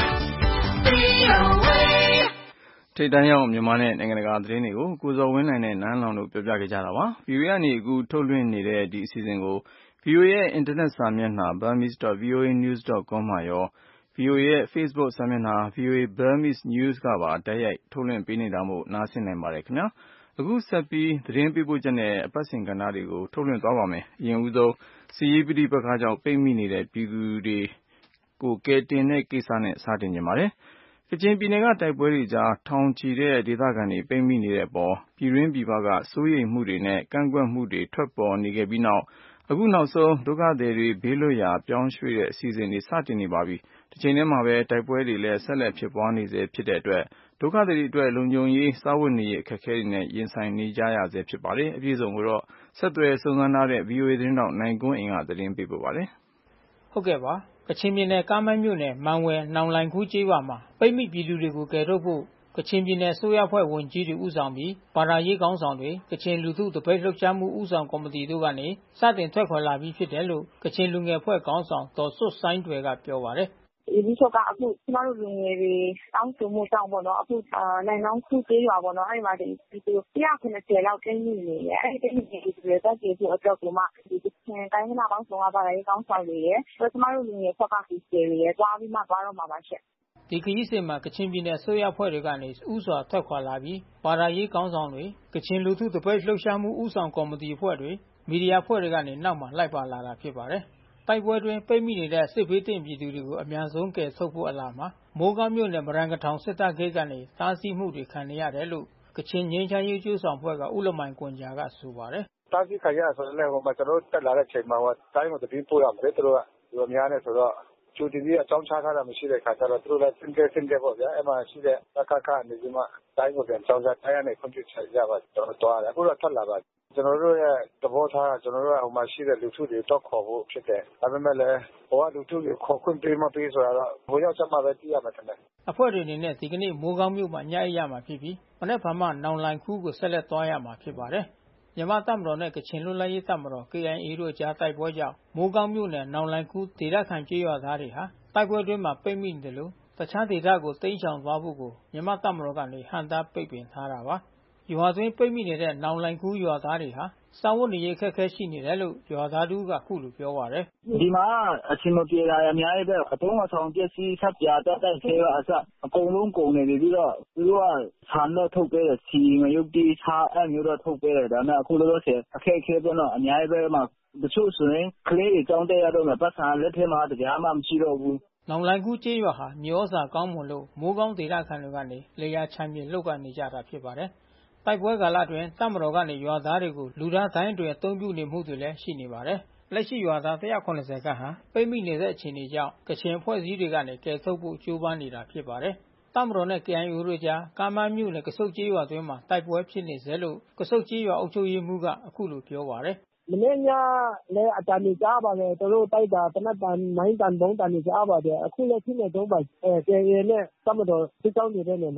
V O A ထိပ်တန်းရောက်မြန်မာနဲ့နိုင်ငံတကာသတင်းတွေကိုကိုဇော်ဝင်းနိုင်နဲ့နန်းလောင်တို့ပြောပြခဲ့ကြတာပါ။ V O A ကနေအခုထုတ်လွှင့်နေတဲ့ဒီအစီအစဉ်ကို V O A ရဲ့အင်တာနက်စာမျက်နှာ burmese dot v o a news dot com မှာရော V O A ရဲ့ Facebook စာမျက်နှာ V O A Burmese News ကပါတိုက်ရိုက်ထုတ်လွှင့်ပေးနေတာမို့နားဆင်နိုင်ပါတယ်ခင်ဗျာ။အခုဆက်ပြီးသတင်းပေးပို့ချက်နဲ့အပတ်စဉ်ကဏ္ဍတွေကိုထုတ်လွှင့်သွားပါမယ်။အရင်ဦးဆုံးစစ်ရေးပဋိပက္ခကြောင့်ပိတ်မိနေတဲ့ပြည်သူတွေကိုကယ်တင်တဲ့ကိစ္စနဲ့စတင်ကြပါတယ်။ကချင်ပြည်နယ်ကတိုက်ပွဲတွေကြားထောင်ချီတဲ့ဒေသခံတွေပိတ်မိနေတဲ့အပေါ်ပြည်တွင်းပြည်ပကစိုးရိမ်မှုတွေနဲ့ကန့်ကွက်မှုတွေထွက်ပေါ်နေခဲ့ပြီးနောက်အခုနောက်ဆုံးဒုက္ခသည်တွေဘေးလွတ်ရာပြောင်းရွှေ့တဲ့အစီအစဉ်တွေစတင်နေပါပြီ။တစ်ချိန်တည်းမှာပဲတိုက်ပွဲတွေလည်းဆက်လက်ဖြစ်ပွားနေဆဲဖြစ်တဲ့အတွက်ဒုက္ခသည်တွေအတွက်လုံခြုံရေးစားဝတ်နေရေးအခက်အခဲတွေနဲ့ရင်ဆိုင်နေကြရဆဲဖြစ်ပါတယ်။အပြည့်အစုံကိုတော့ဆက်သွယ်စုံစမ်းထားတဲ့ V O A သတင်းထောက်နိုင်ကွန်းအိန်ကသတင်းပေးပို့ပါတယ်။ဟုတ်ကဲ့ပါကချင်ပြည်နယ်ကားမိုင်းမြို့နယ်မန်ဝယ်နောင်လိုင်ခူးကျေးရွာမှာပိတ်မိပြည်သူတွေကိုကယ်ထုတ်ဖို့ကချင်ပြည်နယ်အစိုးရအဖွဲ့ဝန်ကြီးတွေဦးဆောင်ပြီးဘာသာရေးခေါင်းဆောင်တွေကချင်လူထုတပိတ်လှုပ်ရှားမှုဦးဆောင်ကော်မတီတို့ကနေစတင်ထွက်ခွာလာပြီးဖြစ်တယ်လို့ကချင်လူငယ်အဖွဲ့ခေါင်းဆောင်ဒေါ်စွတ်ဆိုင်းထွယ်ကပြောပါတယ်။ဒီလိုကအခုကျမတို့လူငယ်တွေတောင်းဆိုမှုကြောင့်ပေါ့နော်အခုနိုင်နောင်ခုကျေးရွာပေါ့နော်အဲဒီမှာဒီဒီ၁၇၀လောက်ကျင်းနေနေတယ်အဲဒီကျင်းနေတွေတက်ကြည့်ဖို့အတွက်ကိုမှဒီကချင်တိုင်းနာပေါင်းဆောင်ပါပါရေးကောင်းဆောင်တွေရဲ့ကျမတို့လူငယ်ဖက်ကဒီကျေတွေရဲ့သွားပြီးမှသွားတော့မှာပါရှင့်ဒီခရီးစဉ်မှာကချင်ပြည်နယ်အစိုးရအဖွဲ့တွေကနေဥစွာထွက်ခွာလာပြီးဘာသာရေးကောင်းဆောင်တွေကချင်လူထုတပိတ်လှုပ်ရှားမှုဦးဆောင်ကော်မတီအဖွဲ့တွေမီဒီယာအဖွဲ့တွေကနေနောက်မှာလိုက်ပါလာတာဖြစ်ပါတယ်တိုက်ပွဲတွင်ပိတ်မိနေတဲ့စစ်ဘေးတင်ပြည်သူတွေကိုအများဆုံးကယ်ထုတ်ဖို့အလားမှာမိုးကောင်းမြို့နယ်မရန်ကထောင်စစ်တပ်ဂိတ်ကနေတားဆီးမှုတွေခံနေရတယ်လို့ကချင်ငြိမ်းချမ်းရေးကျိုးဆောင်ဖွဲ့ကဦးလမိုင်ကွန်ဂျာကဆိုပါတယ်တားဆီးခံရဆိုလည်းဟိုမှာကျွန်တော်တက်လာတဲ့ချိန်မှာတိုင်းကိုတပိပို့ရမယ်သူတို့ကဒီအများနဲ့ဆိုတော့ကျူတင်ကြီးအကြောင်းချထားတာမရှိတဲ့ခါကျတော့သူတို့လည်းစင်ကြဲစင်ကြဲပေါ့ဗျာအဲ့မှာရှိတဲ့အခါခါနေဒီမှာတိုင်းကိုပြန်ကြောင်းစားတိုင်းကနေခွင့်ပြုချက်ရပါတော့တော့အခုတော့ထွက်လာပါကျွန်တော်တို့ရဲ့သဘောထားကျွန်တော်တို့ကဟိုမှာရှိတဲ့လူထုတွေတော့ခေါ်ဖို့ဖြစ်တယ်ဒါပေမဲ့လည်းဟိုကလူထုတွေခေါ်ခွင့်ပေးမပေးဆိုတော့ဟိုရောက်ချက်မှပဲသိရမှာတယ်အဖွဲ့တွေအနေနဲ့ဒီကနေ့မိုးကောင်းမြို့မှာညအိပ်ရမှာဖြစ်ပြီးမနေ့ကမှနောင်လိုင်ခူးကိုဆက်လက်သွားရမှာဖြစ်ပါတယ်မြန်မာတပ်မတော်နဲ့ကချင်လွတ်လပ်ရေးတပ်မတော် K I A တို့ကြားတိုက်ပွဲကြောင့်မိုးကောင်းမြို့နယ်နောင်လိုင်ခူးဒေသခံကျေးရွာသားတွေဟာတိုက်ပွဲတွင်းမှာပိတ်မိနေတယ်လို့တခြားဒေသကိုတိမ်းရှောင်သွားဖို့ကိုမြန်မာတပ်မတော်ကနေဟန်တာပိတ်ပင်ထားတာပါရွာသွင်းပိတ်မိနေတဲ့နောင်လိုင်ခူးရွာသားတွေဟာစာဝတ်နေရေးအခက်အခဲရှိနေတယ်လို့ရွာသားတို့ကခုလိုပြောပါတယ်ဒီမှာအချင်းမပြေတာအများကြီးပဲအတုံးအဆောင်ပစ္စည်းဆက်ပြတက်တဲ့ဆေးကအစအကုန်လုံးကုန်နေပြီးတော့သူတို့ကဆန်တော့ထုတ်ပေးတယ်စီငရုတ်တီးစားအမျိုးတော့ထုတ်ပေးတယ်ဒါပေမဲ့အခုလောလောဆယ်အခက်အခဲပေါ့နော်အများကြီးပဲမှာတချို့ဆိုရင်ကလေးတွေကြောင်းတက်ရတော့မှပတ်စံလက်ထဲမှာတရားမှမရှိတော့ဘူးနောင်လိုင်ကူးကျေးရွာဟာမြေဩဇာကောင်းမွန်လို့မိုးကောင်းဒေသခံတွေကနေလေယာချမ်းမြေလှုပ်ကနေကြတာဖြစ်ပါတယ်တိုက်ပွဲကာလအတွင်းတပ်မတော်ကနေရွာသားတွေကိုလူသားတိုင်းတွေအသုံးပြုနေမှုတွေလည်းရှိနေပါတယ်လက်ရှိရွာသားone hundred seventyခန့်ဟာပိတ်မိနေတဲ့အခြေအနေကြောင့်ကချင်အဖွဲ့အစည်းတွေကနေကယ်ထုတ်ဖို့ကြိုးပမ်းနေတာဖြစ်ပါတယ်တပ်မတော်နဲ့ K I A တို့ကြားကားမန်းမြို့နယ်ကဆုတ်ကျေးရွာအတွင်းမှာတိုက်ပွဲဖြစ်နေစေလို့ကဆုတ်ကျေးရွာအုပ်ချုပ်ရေးမှူးကအခုလိုပြောပါတယ်မနေ့ညလည်းအတန်ကြီးကြားပါတယ်သူတို့တိုက်တာတနက်တန်မိုင်းတန်ဘုံတန်ကြီးကြားပါတယ်အခုလည်းဖြစ်နေတော့ပါအဲ K I A နဲ့တပ်မတော်စစ်ကြောင်းနေတဲ့နေမှာ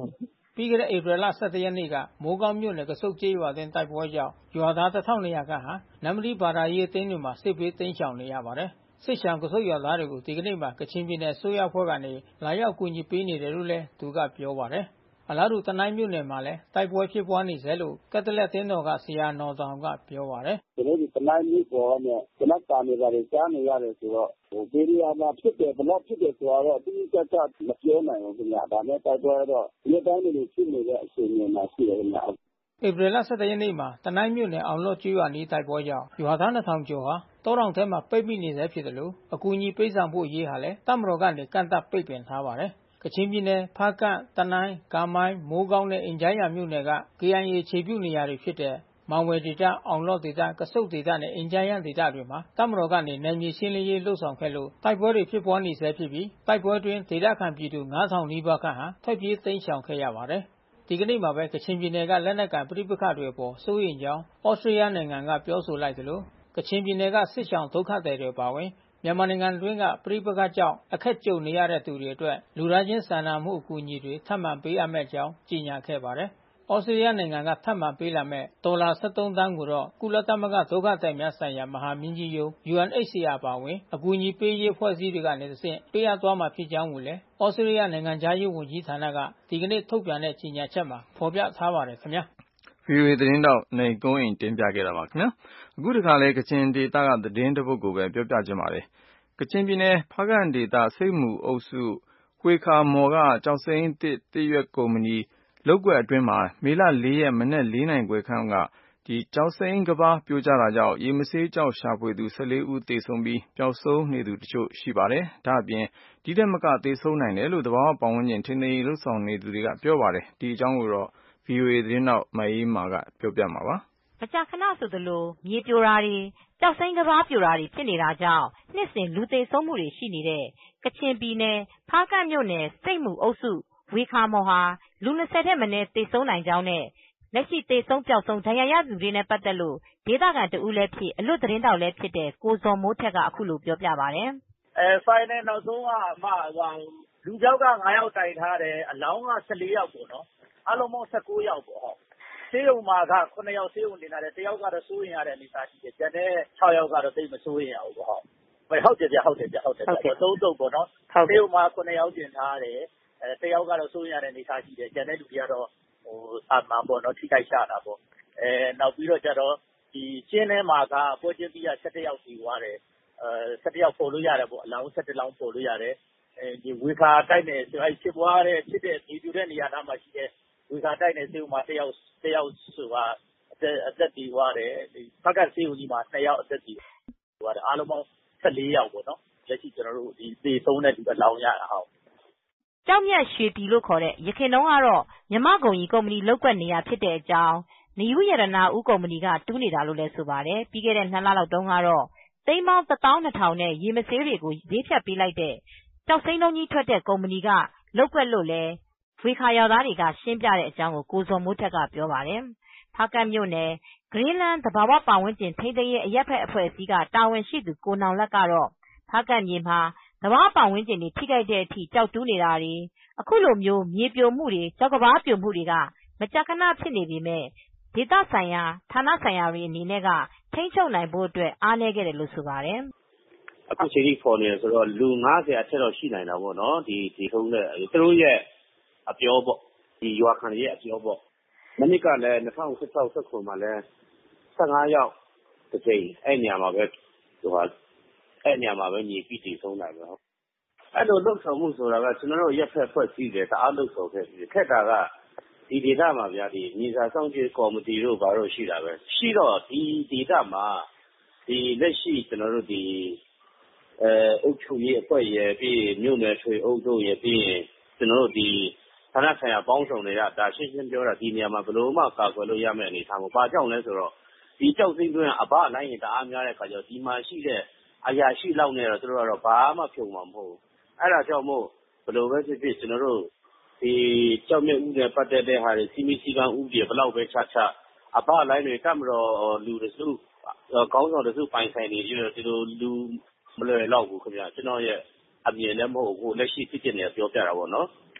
ပြီးခဲ့တဲ့ဧပြီလ ၁၁ ရက်နေ့ကမိုးကောင်းမြို့နယ်ကဆုတ်ကျေးရွာတွင်တိုက်ပွဲကြောင့်ရွာသား တစ်ထောင့်နှစ်ရာ ခန့်ဟာနမတီးဘာသာရေးအသင်းတွေမှာစစ်ဘေးတိမ်းရှောင်နေရပါတယ်။ စစ်ရှောင်ကဆုတ်ရွာသားတွေကိုဒီကနေ့မှာကချင်ပြည်နယ်အစိုးရအဖွဲ့ကနေလာရောက်ကူညီပေးနေတယ်လို့လည်းသူကပြောပါတယ်။ အလားတူတနိုင်းမြို့နယ်မှာလည်းတိုက်ပွဲဖြစ်ပွါးနေဆဲလို့ကက်သလစ်အသင်းတော်ကဆရာနော်တောင်ကပြောပါတယ်။ "ကျွန်တော်တို့တနိုင်းမြို့ပေါ်နဲ့ကျနပ်တာနေပါတယ်ကြားနေရတယ်ဆိုတော့ဘယ်နေရာမှာဖြစ်တယ်ဘယ်လောက်ဖြစ်တယ်ဆိုတာတော့တိတိကျကျမပြောနိုင်ဘူးခင်ဗျ။ဒါနဲ့တိုက်ပွဲတော့နေ့တိုင်းလိုလိုဖြစ်နေတဲ့အခြေအနေမှာရှိတယ်ခင်ဗျ။ " ဧပြီလ ၁၁ ရက်နေ့မှာတနိုင်းမြို့နယ်အောင်လော့ဒ်ကျေးရွာအနီးတိုက်ပွဲကြောင့်ရွာသား နှစ်ထောင်ကျော်ဟာတောတောင်ထဲမှာပိတ်မိနေဆဲဖြစ်သလိုအကူညီပေးဆောင်ဖို့အရေးဟာလည်းတပ်မတော်ကနေကန့်သတ်ပိတ်ပင်ထားပါတယ်။ ကချင်ပြည်နယ်ဖားကန့်တနိုင်းကာမိုင်းမိုးကောင်းနဲ့အင်ဂျားယန်မြို့နယ်က ကေအိုင်အေ အခြေပြုနေရာတွေဖြစ်တဲ့ မောင်ဝယ်ဒေသအောင်လော့ဒ်ဒေသကဆုတ်ဒေသနဲ့အင်ဂျားယန်ဒေသတွေမှာတပ်မတော်ကနေနယ်မြေရှင်းလင်းရေးလုပ်ဆောင်ခဲ့လို့တိုက်ပွဲတွေဖြစ်ပွါးနေဆဲဖြစ်ပြီးတိုက်ပွဲအတွင်းဒေသခံပြည်သူ ငါးထောင်နီးပါးခန့်ဟာထွက်ပြေးတိမ်းရှောင်ခဲ့ရပါတယ်။ ဒီကနေ့မှာပဲကချင်ပြည်နယ်ကလက်နက်ကိုင်ပဋိပက္ခတွေအပေါ်စိုးရိမ်ကြောင်းသြစတြေးလျနိုင်ငံကပြောဆိုလိုက်သလိုကချင်ပြည်နယ်ကစစ်ရှောင်ဒုက္ခသည်တွေအပါအဝင်မြန်မာနိုင်ငံအတွင်းကပဋိပက္ခကြောင့်အခက်ကြုံနေရတဲ့သူတွေအတွက်လူသားချင်းစာနာမှုအကူအညီတွေထပ်မံပေးအပ်မယ့်အကြောင်းကြေညာခဲ့ပါတယ်။ သြစတြေးလျနိုင်ငံကထပ်မံပေးလာမယ့်ဒေါ်လာ ၁၃ သန်းကိုတော့ကုလသမဂ္ဂဒုက္ခသည်များဆိုင်ရာမဟာမင်းကြီးရုံး ယူအန်အိတ်စီအာ အပါအဝင်အကူအညီပေးရေးအဖွဲ့အစည်းတွေကနေတဆင့်ပေးအပ်သွားမှာဖြစ်ကြောင်းကိုလည်းသြစတြေးလျနိုင်ငံခြားရေးဝန်ကြီးဌာနကဒီကနေ့ထုတ်ပြန်တဲ့ကြေညာချက်မှာဖော်ပြထားပါတယ်ခင်ဗျာ။ ဗွီအိုအေသတင်းထောက်နိုင်ကွန်းအိန်တင်ပြခဲ့တာပါခင်ဗျာ။အခုတခါလဲကချင်ဒေသကသတင်းတစ်ပုဒ်ကိုပဲပြောပြချင်ပါတယ်။ကချင်ပြည်နယ်ဖားကန့်ဒေသဆိပ်မူအုပ်စုဝှေခါမှော်ကကျောက်စိမ်းသစ်သစ်ရွက်ကုမ္ပဏီလုပ်ကွက်အတွင်းမှာမေ ၄ ရက်မနက် ၄ နာရီခွဲခန့်ကကျောက်စိမ်းကမ်းပါးပြိုကျတာကြောင့်ရေမဆေးကျောက်ရှာဖွေသူ ၁၄ ဦးသေဆုံးပြီးပျောက်ဆုံးနေသူတချို့ရှိပါတယ်။ဒါ့အပြင်ဒီထက်မကသေဆုံးနိုင်တယ်လို့သဘာဝပတ်ဝန်းကျင်ထိန်းသိမ်းရေးလုပ်ဆောင်နေသူတွေကပြောပါတယ်။ဒီအကြောင်းကိုဗွီအိုအေသတင်းထောက်မအေးအေးမာကပြောပြပေးမှာပါ။မကြာခဏဆိုသလိုမြေပြိုတာတွေကျောက်စိမ်းကမ်းပါးပြိုတာတွေဖြစ်နေတာကြောင့်နှစ်စဉ်လူသေဆုံးမူတွေရှိနေတဲ့ကချင်ပြည်နယ်ဖားကန့်မြို့နယ်ဆိပ်မူအုပ်စုဝှေခါမှော်ဟာလူ ၂၀ ထက်မနည်းသေဆုံးနိုင်ကြောင်းနဲ့လက်ရှိသေဆုံးပျောက်ဆုံးဒဏ်ရာရသူတွေနဲ့ပတ်သက်လို့ဒေသခံတဦးလည်းဖြစ်အလွတ်သတင်းထောက်လည်းဖြစ်တဲ့ကိုဇော်မိုးထက်ကအခုလိုပြောပြပါတယ်။ "final နောက်ဆုံးကလူပျောက်က ငါးယောက်တိုင်ထားတယ်အလောင်းက ၁၄ ယောက်ပေါ့နော်အားလုံးပေါင်း ၁၉ ယောက်ပေါ့ဆေးရုံမှာက ၇ ယောက်ဆေးရုံတင်ထားတယ်တယောက်ကတော့စိုးရိမ်ရတဲ့အနေအထားရှိတယ်ကျန်တဲ့ ၆ ယောက်ကတော့သိပ်မစိုးရိမ်ရဘူးပေါ့ဟုတ်တယ်ဗျဟုတ်တယ်သုံးသုတ်ပေါ့နော်ဆေးရုံမှာ ၇ ယောက်တင်ထားတယ်တယောက်ကတော့စိုးရိမ်ရတဲ့အနေအထားရှိတယ်ကျန်တဲ့လူတွေကတော့သာမန်ပေါ့နော်ထိခိုက်ရှာတာပေါ့နောက်ပြီးတော့ကျတော့ကျင်းထဲမှာကပွဲချင်းပြီးက ၁၁ ယောက်သေသွားတယ်၁၁ ယောက်ဖော်လို့ရတယ်ပေါ့အလောင်း ၁၁ လောင်းဖော်လို့ရတယ်ဝှေခါတိုက်နယ်ဖြစ်ပွားတဲ့ဖြစ်တဲ့မြေပြိုတဲ့နေရာနားမှာရှိတဲ့ဝှေခါတိုက်နယ်ဆေးရုံမှာတယောက်တယောက်ဆိုတာအသက်သေသွားတယ်ဖားကန့်ဆေးရုံကြီးမှာနှစ်ယောက်အသက်သေသွားတယ်အားလုံးပေါင်း ၁၄ ယောက်ပေါ့နော်လက်ရှိကျနော်တို့သေဆုံးတဲ့လူအလောင်းရတာဟုတ်ကျောက်မျက်ရွှေပြည်လို့ခေါ်တဲ့ယခင်တုန်းကတော့မြန်မာ့ဂုန်ရီကုမ္ပဏီလုပ်ကွက်နေရာဖြစ်တဲ့အကြောင်းနယူးရတနာဦးကုမ္ပဏီကတူးနေတာလို့လည်းဆိုပါတယ်ပြီးခဲ့တဲ့နှစ်လလောက်တုန်းကတော့သိန်းပေါင်း တစ်သောင်းနှစ်ထောင်နဲ့ရေမဆေးတွေကိုဈေးဖြတ်ပေးလိုက်တဲ့ကျောက်စိမ်းလုံးကြီးထွက်တဲ့ကုမ္ပဏီကလုပ်ကွက်လို့လည်းဝှေခါရွာသားတွေကရှင်းပြတဲ့အကြောင်းကိုကိုဇော်မိုးထက်ကပြောပါတယ်ဖားကန့်မြို့နယ် Greenland သဘာဝပတ်ဝန်းကျင်ထိန်းသိမ်းရေးအရပ်ဘက်အဖွဲ့အစည်းကတာဝန်ရှိသူကိုနောင်လတ်ကတော့ဖားကန့်မြေမှာသဘာဝပတ်ဝန်းကျင်ထိခိုက်တဲ့အထိကျောက်တူးနေတာတွေအခုလိုမြေပြိုမူတွေကျောက်ကမ်းပါးပြိုမူတွေကမကြာခဏဖြစ်နေပေမယ့်ဒေသဆိုင်ရာဌာနဆိုင်ရာတွေအနေနဲ့ကထိန်းချုပ်နိုင်ဖို့အတွက်အားနည်းခဲ့တယ်လို့ဆိုပါတယ်။အခုချိန်ထိဖော်နေတယ်ဆိုတော့လူ ၅၀ အထက်တော့ရှိနိုင်တာပေါ့နော်ဒီဒီထုံးတဲ့သူတို့ရဲ့အပြောပေါ့ဒီရွာခံရဲ့အပြောပေါ့မနှစ်ကလည်း၂၀၁၆ ၁၇မှာလည်း၁၅ ယောက်တစ်ကြိမ်အဲ့နေရာမှာပဲဟိုဟာအဲ့နေရာမှာပဲမြေပြီးတည်ဆုံးတာပဲအဲ့လိုလှုပ်ဆောင်မှုဆိုတာကကျွန်တော်တို့ရက်ဖက်ဖွဲ့စည်းတယ်တအားလှုပ်ဆောင်ခဲ့ပြီးခက်တာကဒီဒေသမှာဗျာဒီမြေစာစောင့်ကြည့်ကော်မတီတို့ဘာလို့ရှိတာပဲရှိတော့ဒီဒေသမှာဒီလက်ရှိကျွန်တော်တို့ဒီအဲအုပ်ချုပ်ရေးအဖွဲ့ရယ်ပြီးမြို့နယ်ထွေအုပ်တို့ရယ်ပြီးကျွန်တော်တို့ဒီဌာနဆိုင်ရာပေါင်းဆောင်တွေကဒါရှင်းရှင်းပြောတာဒီနေရာမှာဘယ်လိုမှကာကွယ်လို့ရမယ့်အနေအထားကိုဘာကြောင့်လဲဆိုတော့ဒီကြောက်စိမ့်တွင်းအဘလိုင်းရင်တအားများတဲ့ခါကျတော့ဒီမှာရှိတဲ့အရာရှိလောက်နေတော့သူတို့ကတော့ဘာမှဖြုံမှာမဟုတ်ဘူးအဲ့ဒါကြောင့်မို့ဘယ်လိုပဲဖြစ်ဖြစ်ကျွန်တော်တို့ဒီကြောက်မြက်ဥနဲ့ပတ်သက်တဲ့ဟာတွေစီမီစီကံဥတွေဘယ်လောက်ပဲချချအဘလိုင်းတွေတတ်မတော်လူတစုကောင်းဆောင်တစုပိုင်ဆိုင်နေပြီးတော့ဒီလိုလူမလွယ်တော့ဘူးခင်ဗျကျွန်တော်ရဲ့အမြင်လည်းမဟုတ်ဘူးလက်ရှိဖြစ်ဖြစ်နေပြောပြတာပေါ့နော်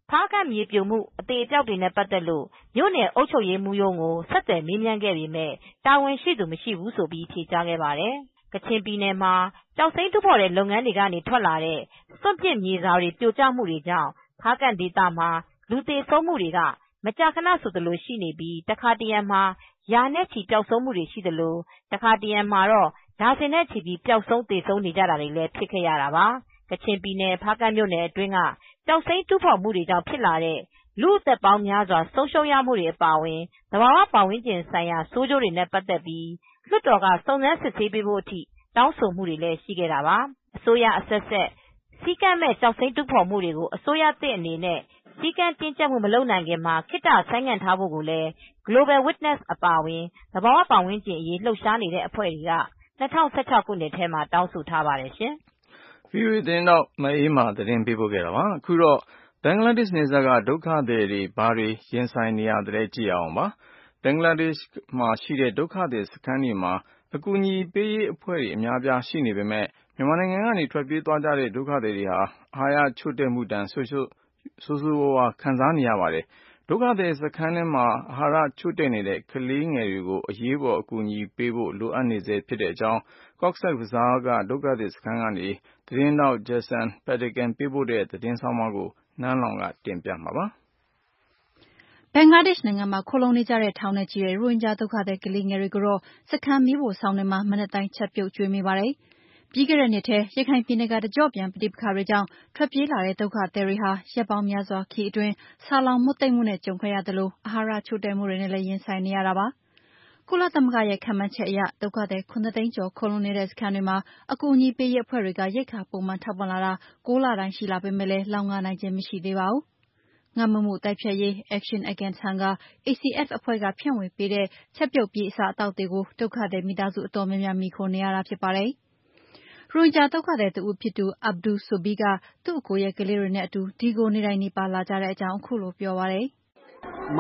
ဖားကန့်မြေပြိုမှုအသေးအပျောက်တွေနဲ့ပတ်သက်လို့မြို့နယ်အုပ်ချုပ်ရေးမှူးရုံးကိုဆက်သွယ်မေးမြန်းခဲ့ပေမဲ့တာဝန်ရှိသူမရှိဘူးဆိုပြီးဖြေကြားခဲ့ပါတယ်။ ကချင်ပြည်နယ်မှာကျောက်စိမ်းတူးဖော်တဲ့လုပ်ငန်းတွေကနေထွက်လာတဲ့စွန့်ပစ်မြေစာတွေပြိုကျမှုတွေကြောင့်ဖားကန့်ဒေသမှာလူသေဆုံးမှုတွေကမကြာခဏဆိုသလိုရှိနေပြီး တခါတရံမှာရာနဲ့ချီပျောက်ဆုံးမှုတွေရှိသလို တခါတရံမှာတော့ဒါဇင်နဲ့ချီပြီးပျောက်ဆုံးသေဆုံးနေကြတာတွေလည်းဖြစ်ခဲ့ရတာပါ။ ကချင်ပြည်နယ်ဖားကန့်မြို့နယ်အတွင်းကကျောက်စိမ်းတူးဖော်မှုတွေကြောင့်ဖြစ်လာတဲ့လူ့အသက်ပေါင်းများစွာဆုံးရှုံးရမှုတွေအပါအဝင်သဘာဝပတ်ဝန်းကျင်ဆိုင်ရာဆိုးကျိုးတွေနဲ့ပတ်သက်ပြီးလွှတ်တော်ကစုံစမ်းစစ်ဆေးပေးဖို့အထိတောင်းဆိုမှုတွေလည်းရှိခဲ့တာပါ။ အစိုးရအဆက်ဆက်စည်းကမ်းမဲ့ကျောက်စိမ်းတူးဖော်မှုတွေကိုအစိုးရသစ်အနေနဲ့စည်းကမ်းတင်းကြပ်မှုမလုပ်နိုင်ခင်မှာခေတ္တဆိုင်းငံ့ထားဖို့ကိုလည်း Global Witness အပါအဝင်သဘာဝပတ်ဝန်းကျင်အရေးလှုပ်ရှားနေတဲ့အဖွဲ့တွေက၂၀၁၆ခုနှစ်ထဲမှာတောင်းဆိုထားပါတယ်ရှင်။ ဗွီအိုအေသတင်းထောက်မအေးမာသတင်းပေးပို့ခဲ့တာပါ။ အခုတော့ဘင်္ဂလားဒေ့ရှ်နယ်စပ်ကဒုက္ခသည်တွေဘာတွေရင်ဆိုင်နေရသလဲကြည့်ရအောင်ပါ။ ဘင်္ဂလားဒေ့ရှ်မှာရှိတဲ့ဒုက္ခသည်စခန်းတွေမှာအကူအညီပေးရေးအဖွဲ့တွေအများအပြားရှိနေပေမဲ့မြန်မာနိုင်ငံကနေထွက်ပြေးသွားကြတဲ့ဒုက္ခသည်တွေဟာအာဟာရချို့တဲ့မှုဒဏ်ဆိုးဆိုးဝါးဝါးခံစားနေရပါတယ်။ ဒုက္ခသည်စခန်းထဲမှာအာဟာရချို့တဲ့နေတဲ့ကလေးငယ်တွေကိုအရေးပေါ်အကူအညီပေးဖို့လိုအပ်နေဆဲဖြစ်တဲ့အကြောင်း Cox's Bazar ကဒုက္ခသည်စခန်းကနေသတင်းထောက် Jason Pattikin ပေးပို့တဲ့သတင်းဆောင်းပါးကိုနန်းလောင်ဝ်ကတင်ပြထားပါတယ်ဘင်္ဂလားဒေ့ရှ်နိုင်ငံမှာခိုလှုံနေကြတဲ့ထောင်နဲ့ချီတဲ့ရိုဟင်ဂျာဒုက္ခသည်ကလေးငယ်တွေကိုတော့စခန်းမီးဖိုဆောင်တွေမှာမနက်တိုင်းချက်ပြုတ်ကျွေးမွေးပါတယ်။ပြီးခဲ့တဲ့နှစ်ထဲရခိုင်ပြည်နယ်ကတကျော့ပြန်ပဋိပက္ခတွေကြောင့်ထွက်ပြေးလာတဲ့ဒုက္ခသည်တွေဟာရက်ပေါင်းများစွာခရီးအတွင်းဆာလောင်မွတ်သိပ်မှုနဲ့ကြုံခဲ့ရသလိုအာဟာရချို့တဲ့မှုတွေနဲ့လည်းရင်ဆိုင်နေရတာပါ။ကုလသမဂ္ဂရဲ့ခန့်မှန်းချက်အရဒုက္ခသည်ခုနှစ်သိန်းကျော်ခိုလှုံနေတဲ့စခန်းတွေမှာအကူအညီပေးရေးအဖွဲ့တွေကရိက္ခာပုံမှန်ထောက်ပံ့လာတာကိုးလတိုင်းရှိလာပေမဲ့လည်းလောက်ငနိုင်ခြင်းမရှိသေးပါဘူး။ငတ်မွတ်မှုတိုက်ဖျက်ရေး Action Against Hunger A C F အဖွဲ့ကဖြန့်ဝေပေးတဲ့ချက်ပြုတ်ပြီးအစားအသောက်တွေကိုဒုက္ခသည်မိသားစုအတော်များများမှီခိုနေရတာဖြစ်ပါတယ်။ရိုဟင်ဂျာဒုက္ခသည်တဦးဖြစ်သူ Abdul Sobi ကသူ့အကိုရဲ့ကလေးတွေနဲ့အတူဒီကိုနေ့တိုင်းနီးပါးလာကြတဲ့အကြောင်းအခုလိုပြောပါတယ်။ "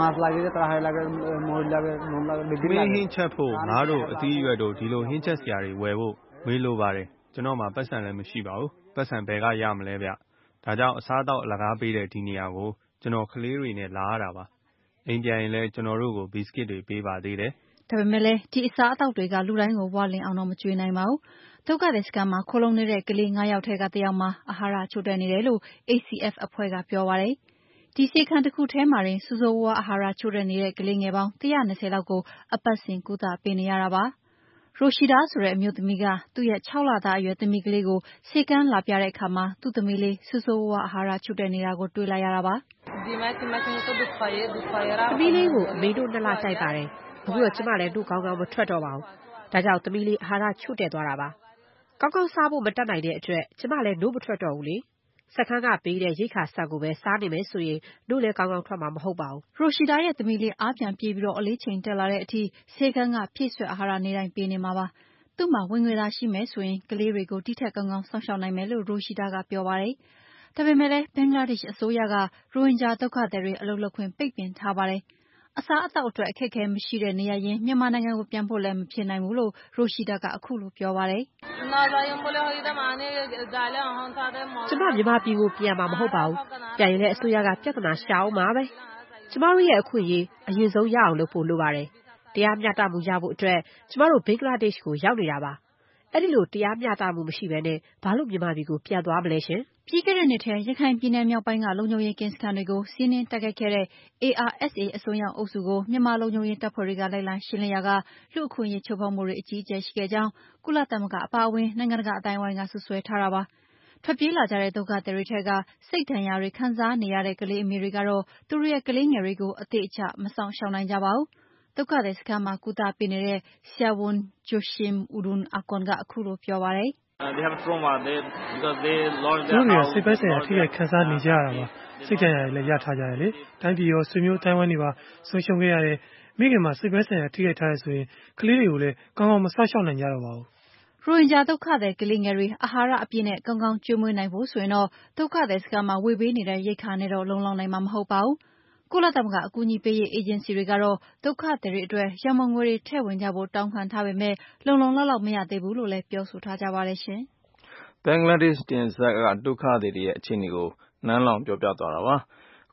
ထမင်းဟင်းချက်ဖို့ငါးတို့အသီးအရွက်တို့ဒီလိုဟင်းချက်စရာတွေဝယ်ဖို့ငွေလိုပါတယ်။ကျွန်တော်မှာပိုက်ဆံလည်းမရှိပါဘူး။ပိုက်ဆံဘယ်ကရမလဲဗျ။ဒါကြောင့်အစားအသောက်အလကားပေးတဲ့ဒီနေရာကိုကျွန်တော်ကလေးတွေနဲ့လာရတာပါ။အိမ်ပြန်ရင်လည်းကျွန်တော်တို့ကိုဘီစကစ်တွေပေးပါသေးတယ်။ဒါပေမဲ့လည်းဒီအစားအသောက်တွေကလူတိုင်းကိုဝလင်အောင်တော့မကျွေးနိုင်ပါဘူး။ဒုက္ခသည်စခန်းမှာခိုလှုံနေတဲ့ကလေးငါးယောက်ထဲကတယောက်မှာအာဟာရချို့တဲ့နေတယ်လို့ A C F အဖွဲ့ကပြောပါတယ်။ဒီဆေးခန်းတစ်ခုထဲမှာတင်ဆိုးဆိုးဝါးဝါးအာဟာရချို့တဲ့နေတဲ့ကလေးငယ်ပေါင်း၁၂၀လောက်ကိုအပတ်စဉ်ကုသပေးနေရတာပါ။ရိုရှီဒါဆိုတဲ့အမျိုးသမီးကသူ့ရဲ့ခြောက်လသားအရွယ်သမီးကလေးကိုဆေးခန်းလာပြတဲ့အခါမှာသူ့သမီးလေးဆိုးဆိုးဝါးဝါးအာဟာရချို့တဲ့နေတာကိုတွေ့လိုက်ရတာပါ။သမီးလေးကိုအမေတို့နှစ်လတိုက်ပါတယ်။အခုတော့ကျမလည်းတို့ကောင်းကောင်းမထွက်တော့ပါဘူး။ဒါကြောင့်သမီးလေးအာဟာရချို့တဲ့သွားတာပါ။ကောင်းကောင်းစားဖို့မတတ်နိုင်တဲ့အတွက်ကျမလည်းနို့မထွက်တော့ဘူးလေ။စခန်းကပေးတဲ့ရိက္ခာဆန်ကိုပဲစားနေမယ်ဆိုရင်နို့လည်းကောင်းကောင်းထွက်မှာမဟုတ်ပါဘူး။ရိုရှီဒါရဲ့သမီးလေးအားပြန်ပြေးပြီးတော့အလေးချိန်တက်လာတဲ့အထိဆေးခန်းကဖြည့်စွက်အာဟာရနေ့တိုင်းပေးနေမှာပါ။သူ့မှာဝင်ငွေသာရှိမယ်ဆိုရင်ကလေးတွေကိုဒီထက်ကောင်းကောင်းစောင့်ရှောက်နိုင်မယ်လို့ရိုရှီဒါကပြောပါတယ်။ဒါပေမဲ့လည်းဘင်္ဂလားဒေ့ရှ်အစိုးရကရိုဟင်ဂျာဒုက္ခသည်တွေအလုပ်လုပ်ခွင့်ပိတ်ပင်ထားပါတယ်။အစားအသောက်အတွက်အခက်အခဲမရှိတဲ့နေရပ်ရင်းမြန်မာနိုင်ငံကိုပြန်ဖို့လည်းမဖြစ်နိုင်ဘူးလို့ရိုရှီဒါကအခုလိုပြောပါတယ်။ "ကျမမြန်မာပြည်ကိုပြန်မှာမဟုတ်ပါဘူး။ပြန်ရင်လည်းအစိုးရကပြဿနာရှာဦးမှာပဲ။ကျမတို့ရဲ့အခွင့်အရေးအရင်ဆုံးရအောင်လုပ်ဖို့လိုပါတယ်။တရားမျှတမှုရဖို့အတွက်ကျမတို့ဘင်္ဂလားဒေ့ရှ်ကိုရောက်နေတာပါ။အဲဒီလိုတရားမျှတမှုမရှိဘဲနဲ့ဘာလို့မြန်မာပြည်ကိုပြန်သွားမလဲရှင်။ "ပြီးခဲ့တဲ့နှစ်ထဲရခိုင်ပြည်နယ်မြောက်ပိုင်းကလုံခြုံရေးကင်းစခန်းတွေကိုစီးနင်းတိုက်ခိုက်ခဲ့တဲ့ A R S A အစွန်းရောက်အုပ်စုကိုမြန်မာလုံခြုံရေးတပ်ဖွဲ့တွေကလိုက်လံရှင်းလင်းရာကလူ့အခွင့်အရေးချိုးဖောက်မှုတွေအကြီးအကျယ်ရှိခဲ့ကြောင်းကုလသမဂ္ဂအပါအဝင်နိုင်ငံတကာအသိုင်းအဝိုင်းကစွပ်စွဲထားတာပါ။ထွက်ပြေးလာကြတဲ့ဒုက္ခသည်တွေထဲကစိတ်ဒဏ်ရာတွေခံစားနေရတဲ့ကလေးအမေတွေကတော့သူတို့ရဲ့ကလေးငယ်တွေကိုအသေအချာမစောင့်ရှောက်နိုင်ကြပါဘူး။ဒုက္ခသည်စခန်းမှာကုသပေးနေတဲ့ Sirawon Joshim Udun Akon ကအခုလိုပြောပါတယ်။ "သူတို့တွေကစိတ်ပိုင်းဆိုင်ရာထိခိုက်ခံစားနေကြရတာပါ။စိတ်ဒဏ်ရာတွေလည်းရထားကြတယ်လေ။တိုင်းပြည်ရောဆွေမျိုးအသိုင်းအဝိုင်းတွေပါဆုံးရှုံးခဲ့ရတယ်။မိခင်မှာစိတ်ပိုင်းဆိုင်ရာထိခိုက်ထားတယ်ဆိုရင်ကလေးတွေကိုလည်းကောင်းကောင်းမစောင့်ရှောက်နိုင်ကြတော့ပါဘူး။ " ရိုဟင်ဂျာဒုက္ခသည်ကလေးငယ်တွေအာဟာရအပြည့်နဲ့ကောင်းကောင်းကျွေးမွေးနိုင်ဖို့ဆိုရင်တော့ဒုက္ခသည်စခန်းမှာဝေပေးနေတဲ့ရိက္ခာနဲ့တော့လုံလောက်နိုင်မှာမဟုတ်ပါဘူး။ကုလသမဂ္ဂအကူအညီပေးရေးအေဂျင်စီတွေကတော့ဒုက္ခသည်တွေအတွက်ရန်ပုံငွေတွေထည့်ဝင်ကြဖို့တောင်းခံထားပေမဲ့လုံလုံလောက်လောက်မရသေးဘူးလို့လည်းပြောဆိုထားကြပါတယ်ရှင်။ဘင်္ဂလားဒေ့ရှ်နယ်စပ်ကဒုက္ခသည်တွေရဲ့အခြေအနေကိုနန်းလောင်ဝ်ပြောပြသွားတာပါ။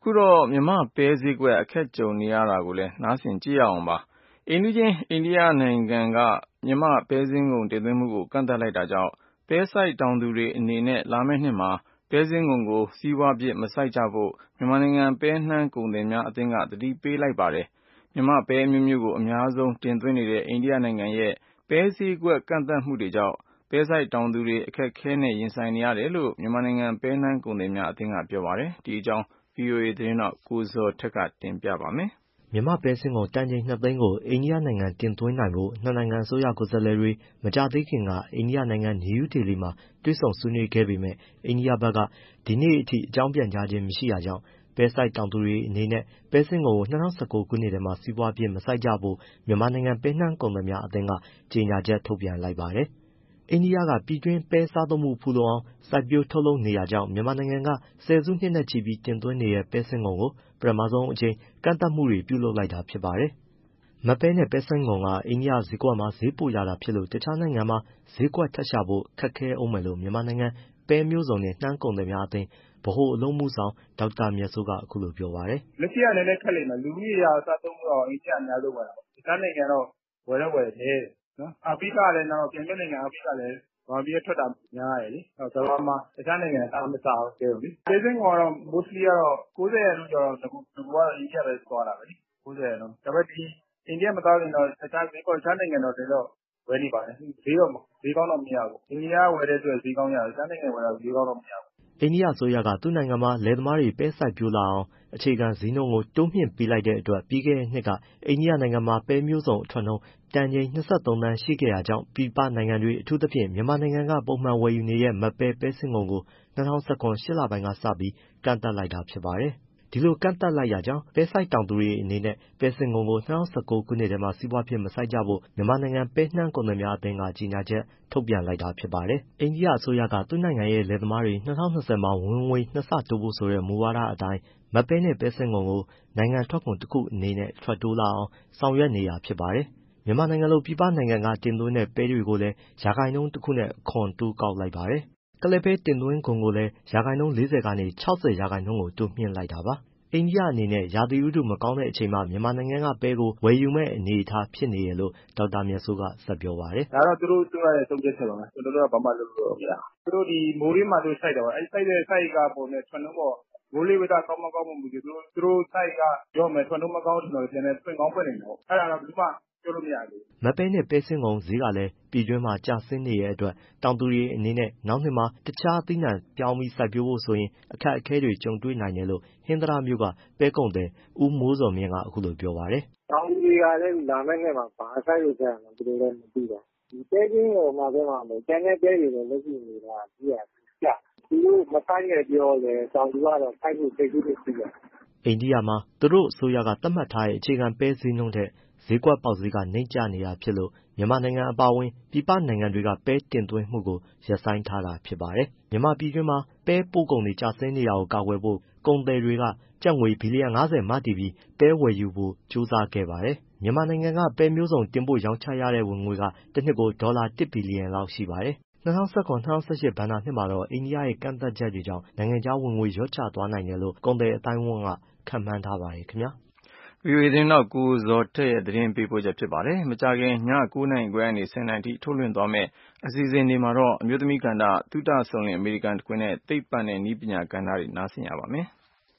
ခုတော့မြန်မာပဲဈေးကွက်အခက်ကြုံနေရတာကိုလည်းနားဆင်ကြည့်ရအောင်ပါ။အိန္ဒိချင်းအိန္ဒိယနိုင်ငံကမြန်မာပဲစင်းငုံတင်သွင်းမှုကိုကန့်သတ်လိုက်တာကြောင့်ပဲစိုက်တောင်သူတွေအနေနဲ့လာမယ့်နှစ်မှာပဲစင်းငုံကိုစီးပွားဖြစ်မစိုက်ကြဖို့မြန်မာနိုင်ငံပဲနှမ်းကုန်သည်များအသင်းကသတိပေးလိုက်ပါတယ်။မြန်မာပဲအမျိုးမျိုးကိုအများဆုံးတင်သွင်းနေတဲ့အိန္ဒိယနိုင်ငံရဲ့ပဲဈေးကွက်ကန့်သတ်မှုတွေကြောင့်ပဲစိုက်တောင်သူတွေအခက်အခဲနဲ့ရင်ဆိုင်နေရတယ်လို့မြန်မာနိုင်ငံပဲနှမ်းကုန်သည်များအသင်းကပြောပါတယ်။ဒီအကြောင်း ဗွီအိုအေ သတင်းထောက်ကိုဇော်ထက်ကတင်ပြပါမယ်။မြန်မာပဲစင်းငုံတန်ချိန်နှစ်သိန်းကိုအိန္ဒိယနိုင်ငံတင်သွင်းနိုင်ဖို့နှစ်နိုင်ငံအစိုးရကိုယ်စားလှယ်တွေမကြာသေးခင်ကအိန္ဒိယနိုင်ငံနယူးဒေလီမှာတွေ့ဆုံဆွေးနွေးခဲ့ပေမဲ့အိန္ဒိယဘက်ကဒီနေ့အထိအကြောင်းပြန်ကြားခြင်းမရှိတာကြောင့်ပဲစိုက်တောင်သူတွေအနေနဲ့ပဲစင်းငုံကို၂၀၁၉ခုနှစ်ထဲမှာစီးပွားဖြစ်မစိုက်ကြဖို့မြန်မာနိုင်ငံပဲနှမ်းကုန်သည်များအသင်းကကြေညာချက်ထုတ်ပြန်လိုက်ပါတယ်။အိန္ဒိယကပြည်တွင်းပဲစားသုံးမှုဖူလုံအောင်စိုက်ပျိုးထုတ်လုပ်နေတာကြောင့်မြန်မာနိုင်ငံကဆယ်စုနှစ်နဲ့ချီပြီးတင်သွင်းနေတဲ့ပဲစင်းငုံကိုပထမဆုံးအကြိမ်ကန့်သတ်မှုတွေပြုလုပ်လိုက်တာဖြစ်ပါတယ်။မပဲနဲ့ပဲစင်းငုံကအိန္ဒိယဈေးကွက်မှာဈေးပိုရတာဖြစ်လို့တခြားနိုင်ငံမှာဈေးကွက်ထပ်ရှာဖို့ခက်ခဲအောင်မယ်လို့မြန်မာနိုင်ငံပဲမျိုးစုံနဲ့နှမ်းကုန်သည်များအသင်းဗဟိုအလုပ်မှုဆောင်ဒေါက်တာမြတ်စိုးကအခုလိုပြောပါတယ်။လက်ရှိကလည်းခက်လိမ့်မယ်လူဦးရေရာစားသုံးမှုတော့အိန္ဒိယအများဆုံးပါတော့တခြားနိုင်ငံတော့ဝယ်တော့ဝယ်တယ်နော်အာဖရိကလည်းတော့ပြင်မဲ့နိုင်ငံအာဖရိကလည်းဘာပြီးထွက်တာများရတယ်လေ။ဒါမှမတခြားနိုင်ငံအားမစားဘူးလေ။ပဲစင်းကတော့ mostly ကတော့ကိုးဆယ်ရာခိုင်နှုန်းကျော်တော့ဒီကတော့အိန္ဒိယပဲသွားတာပဲလေ။ကိုးဆယ်ရာခိုင်နှုန်း။ဒါပေမဲ့ဒီအိန္ဒိယမသွားခင်တော့တခြားဈေးကွက်တခြားနိုင်ငံတော့တွေတော့ဝယ်နေပါတယ်။ဈေးတော့ဈေးကောင်းတော့မရဘူး။အိန္ဒိယဝယ်တဲ့အတွက်ဈေးကောင်းရတယ်။တခြားနိုင်ငံဝယ်တော့ဈေးကောင်းတော့မရဘူး။အိန္ဒိယအစိုးရကသူ့နိုင်ငံမှာလယ်သမားတွေပဲစိုက်ပျိုးလာအောင်အခြေခံဈေးနှုန်းကိုတိုးမြှင့်ပေးလိုက်တဲ့အတွက်ပြီးခဲ့တဲ့နှစ်ကအိန္ဒိယနိုင်ငံမှာပဲမျိုးစုံအထွက်နှုန်းတန်ချိန်၂၃သန်းရှိခဲ့တာကြောင့်ပြည်ပနိုင်ငံတွေအထူးသဖြင့်မြန်မာနိုင်ငံကပုံမှန်ဝယ်ယူနေတဲ့မပဲပဲစင်းငုံကို၂၀၁၇ ရှစ်လပိုင်းကစပြီးကန့်သတ်လိုက်တာဖြစ်ပါတယ်။ဒီလိုကန့်သတ်လိုက်တာကြောင့်ပဲစိုက်တောင်သူတွေအနေနဲ့ပဲစင်းငုံကို၂၀၁၉ခုနှစ်ထဲမှာစီးပွားဖြစ်မစိုက်ကြဖို့မြန်မာနိုင်ငံပဲနှမ်းကုန်သည်များအသင်းကကြေညာချက်ထုတ်ပြန်လိုက်တာဖြစ်ပါတယ်။အိန္ဒိယအစိုးရကသူ့နိုင်ငံရဲ့လယ်သမားတွေ၂၀၂၀မှာဝင်ငွေနှစ်ဆတိုးဖို့ဆိုတဲ့မူဝါဒအတိုင်းမပဲနဲ့ပဲစင်းငုံကိုနိုင်ငံထွက်ကုန်တစ်ခုအနေနဲ့ထွက်တိုးလာအောင်ဆောင်ရွက်နေတာဖြစ်ပါတယ်။မြန်မာနိုင်ငံလိုပြည်ပနိုင်ငံကတင်သွင်းတဲ့ပဲတွေကိုလည်းရာခိုင်နှုန်းတစ်ခုနဲ့အခွန်တိုးကောက်လိုက်ပါတယ်။ကုလားပဲတင်သွင်းခွန်ကိုလည်းရာခိုင်နှုန်း၄၀ကနေ၆၀ရာခိုင်နှုန်းကိုတိုးမြှင့်လိုက်တာပါ။အိန္ဒိယအနေနဲ့ရာသီဥတုမကောင်းတဲ့အချိန်မှာမြန်မာနိုင်ငံကပဲကိုဝယ်ယူမဲ့အနေအထားဖြစ်နေတယ်လို့ဒေါက်တာမြတ်စိုးကဆက်ပြောပါတယ်။ဒါတော့သူတို့သူရဲ့သုံးချက်ချက်ပါမယ်။ကျွန်တော်တို့ကဘာမှလုပ်လို့မရဘူး။သူတို့ဒီမိုးရေးမှာသူစိုက်တယ်ပေါ့အဲစိုက်တဲ့စိုက်ကပုံနဲ့ထွန်းလုံးပေါ့မိုးလေဝသကောင်းမကောင်းမှမသိဘူးသူတို့သူတို့စိုက်ကရောမယ်ထွန်းလုံးမကောင်းတယ်ဆိုတော့ပြန်နေဖွင့်ကောင်းဖွင့်နေတယ်ပေါ့အဲ့ဒါတော့ဘူးမှပြောလို့မရဘူးမပဲနဲ့ပဲစင်းငုံဈေးကလည်းပြည်တွင်းမှာကျဆင်းနေတဲ့အတွက်တောင်သူတွေအနေနဲ့နောက်နှစ်မှာတခြားသီးနှံပြောင်းပြီးစိုက်ပျိုးဖို့ဆိုရင်အခက်အခဲတွေကြုံတွေ့နိုင်တယ်လို့ဟင်္သာတမြို့ကပဲကုန်သည်ဦးမိုးစော်မြင့်ကအခုလိုပြောပါတယ်။တောင်သူတွေကလည်းလာမယ့်နှစ်မှာဘာစိုက်လို့ကြရမှာသူတို့လည်းမသိတော့ဒီပဲချင်းကိုမှပဲမှာမယ်ကျန်တဲ့ပဲတွေလည်းလက်ရှိနေတာကြီးရကြသူတို့မဆိုင်ရပြောလဲတောင်သူကတော့ဖိုက်ဖို့သိကူးလို့ရှိတယ်အိန္ဒိယမှာသူတို့အစိုးရကသတ်မှတ်ထားတဲ့အခြေခံပဲဈေးနှုန်းထက်ဈေးကွက်ပေါက်ဈေးကနှိမ့်ကျနေတာဖြစ်လို့မြန်မာနိုင်ငံအပါအဝင်ပြည်ပနိုင်ငံတွေကပဲတင်သွင်းမှုကိုရပ်ဆိုင်းထားတာဖြစ်ပါတယ်။မြန်မာပြည်တွင်းမှာပဲပို့ကုန်တွေကျဆင်းနေတာကိုကာကွယ်ဖို့ကုန်သည်တွေကကျပ်ငွေဘီလီယံ၅၀မတည်ပြီးပဲဝယ်ယူဖို့ကြိုးစားခဲ့ပါတယ်။မြန်မာနိုင်ငံကပဲမျိုးစုံတင်ပို့ရောင်းချရတဲ့ဝင်ငွေကတစ်နှစ်ကိုဒေါ်လာတစ်ဘီလီယံလောက်ရှိပါတယ်။၂၀၁၇-၂၀၁၈ဘဏ္ဍာနှစ်မှာတော့အိန္ဒိယရဲ့ကန့်သတ်ချက်တွေကြောင့်နိုင်ငံခြားဝင်ငွေလျော့ကျသွားနိုင်တယ်လို့ကုန်သည်အသိုင်းအဝန်းကခန့်မှန်းထားပါတယ်ခင်ဗျာ။ ဗွီအိုအေသတင်းထောက်ကိုဇော်ထက်ရဲ့သတင်းပေးပို့ချက်ဖြစ်ပါတယ်။မကြာခင်ည၉နာရီခွဲကနေ၁၀နာရီထိထုတ်လွှင့်သွားမယ့်အစီအစဉ်တွေမှာတော့အမျိုးသမီးကဏ္ဍ၊သုတစုံလင်အမေရိကန်တခွင်နဲ့သိပ္ပံနဲ့နည်းပညာကဏ္ဍတွေနားဆင်ရပါမယ်။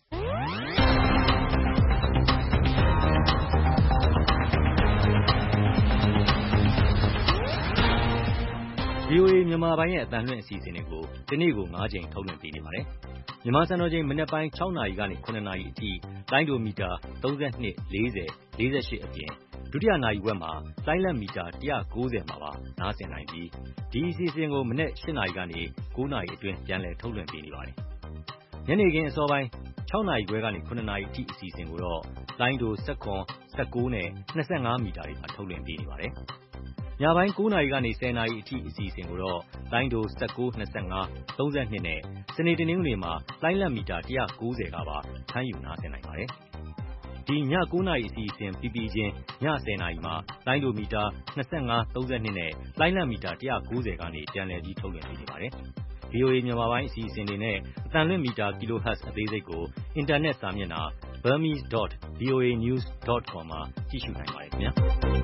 ဗွီအိုအေမြန်မာပိုင်းရဲ့အသံလွှင့်အစီအစဉ်တွေကိုဒီနေ့ကို၅ကြိမ်ထုတ်လွှင့်ပေးနေပါတယ်။မြန်မာစံတော်ချိန်မနက်ပိုင်း၆နာရီကနေ၇နာရီအထိလိုင်းဒိုမီတာ၃၂၊၄၀၊၄၈အပြင်ဒုတိယနာရီဝက်မှာလိုင်းလတ်မီတာ၁၉၀မှာပါနားဆင်နိုင်ပြီးဒီအစီအစဉ်ကိုမနက်၈နာရီကနေ၉နာရီအတွင်းပြန်လည်ထုတ်လွှင့်ပေးနေပါတယ်။ညနေခင်းအစောပိုင်း၆နာရီခွဲကနေ၇နာရီအထိအစီအစဉ်ကိုတော့လိုင်းဒို၁၇၊၁၉နဲ့၂၅မီတာတွေမှာထုတ်လွှင့်ပေးနေပါတယ်။ညပိုင်း၉နာရီကနေ၁၀နာရီအထိအစီအစဉ်ကိုတော့လိုင်းဒို၁၉၊၂၅၊၃၂နဲ့စနေတနင်္ဂနွေမှာလိုင်းလတ်မီတာ၁၉၀ကပါဖမ်းယူနားဆင်နိုင်ပါတယ်။ဒီည၉နာရီအစီအစဉ်ပြီးပြီးချင်းည၁၀နာရီမှာလိုင်းဒိုမီတာ၂၅၊၃၂နဲ့လိုင်းလတ်မီတာ၁၉၀ကနေပြန်လည်ပြီးထုတ်လွှင့်ပေးနေပါတယ်။ဗွီအိုအေ မြန်မာပိုင်းအစီအစဉ်တွေနဲ့အသံလွှင့်မီတာ kilohertz အသေးစိတ်ကိုအင်တာနက်စာမျက်နှာ burmese dot v o a news dot com မှာကြည့်ရှုနိုင်ပါတယ်ခင်ဗျာ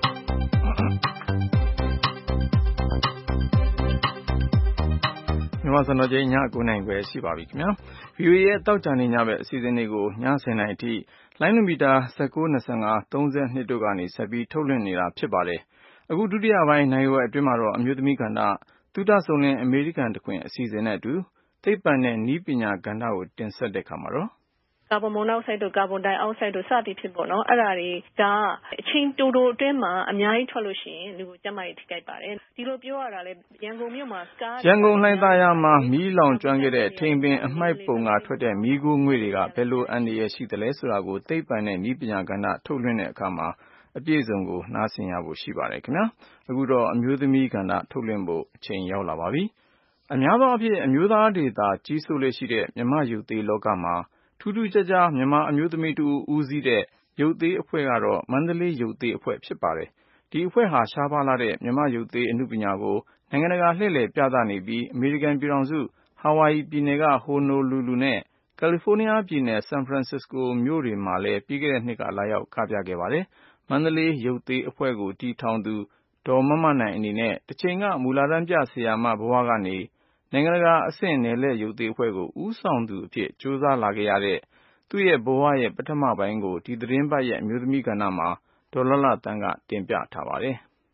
မြန်မာစံတော်ချိန်ညကိုးနာရီခွဲရှိပါပြီခင်ဗျာ ဗွီအိုအေ ရဲ့တောက်ကြနေညဘက်အစီအစဉ်တွေကိုညဆယ်နာရီအထိလိုင်းလွန်မီတာ၁၉ ၂၅ ၃၂တို့ကနေဆက်ပြီးထုတ်လွှင့်နေတာဖြစ်ပါတယ်အခုဒုတိယပိုင်းနိုင်ဝက်အတွင်းမှာတော့အမျိုးသမီးကဏ္ဍသုတဆုံလင်အမေရိကန်တခွင်အစီအစဉ်နဲ့အတူသိပ္ပံနဲ့နည်းပညာကဏ္ဍကိုတင်ဆက်တဲ့အခါမှာတော့ကာဗွန်မိုနောက်ဆိုက်တို့ကာဗွန်ဒိုင်အောက်ဆိုက်တို့စသည်ဖြစ်ပေါ့နော်အဲ့ဒါတွေကအချိန်တိုတိုအတွင်းမှာအများကြီးထွက်လို့ရှိရင်လူကိုကျန်းမာရေးထိခိုက်ပါတယ်ဒီလိုပြောရတာလေရန်ကုန်မြို့မှာစကားရန်ကုန်လှိုင်သာယာမှာမီးလောင်ကျွမ်းခဲ့တဲ့ထိန်ပင်အမှိုက်ပုံကထွက်တဲ့မီးခိုးငွေ့တွေကဘယ်လိုအန္တရာယ်ရှိသလဲဆိုတာကိုသိပ္ပံနဲ့နည်းပညာကဏ္ဍထုတ်လွှင့်တဲ့အခါမှာအပြည့်စုံကိုနားဆင်ရဖို့ရှိပါတယ်ခင်ဗျာအခုတော့အမျိုးသမီးကဏ္ဍထုတ်လွှင့်ဖို့အချိန်ရောက်လာပါပြီအများသောအားဖြင့်အမျိုးသားတွေသာကြီးစိုးလေ့ရှိတဲ့မြမရုပ်သေးလောကမှာထူးထူးခြားခြားမြန်မာအမျိုးသမီးတူဦးစီးတဲ့ရုပ်သေးအဖွဲ့ကတော့မန္တလေးရုပ်သေးအဖွဲ့ဖြစ်ပါတယ်ဒီအဖွဲ့ဟာရှားပါးလာတဲ့မြမရုပ်သေးအမှုပညာကိုနိုင်ငံတကာလှည့်လည်ပြသနေပြီးအမေရိကန်ပြည်ထောင်စုဟာဝိုင်ယီပြည်နယ်ကဟိုနိုလူလူနဲ့ကယ်လီဖိုးနီးယားပြည်နယ်ဆန်ဖရန်စစ္စကိုမြို့တွေမှာလည်းပြီးခဲ့တဲ့နှစ်ကလာရောက်ခပြခဲ့ပါတယ်မန္တလေးရုပ်သေးအဖွဲ့ကိုတည်ထောင်သူဒေါ်မမနိုင်အနေနဲ့တချိန်ကမူလတန်းပြဆရာမဘဝကနေနိုင်ငံတကာအဆင့်နယ်လှည့်ရုပ်သေးအဖွဲ့ကိုဦးဆောင်သူအဖြစ်ကြိုးစားလာခဲ့ရတဲ့သူ့ရဲ့ဘဝရဲ့ပထမပိုင်းကိုဒီသတင်းပတ်ရဲ့အမျိုးသမီးကဏ္ဍမှာဒေါ်လှလှသန်းကတင်ပြထားပါတယ်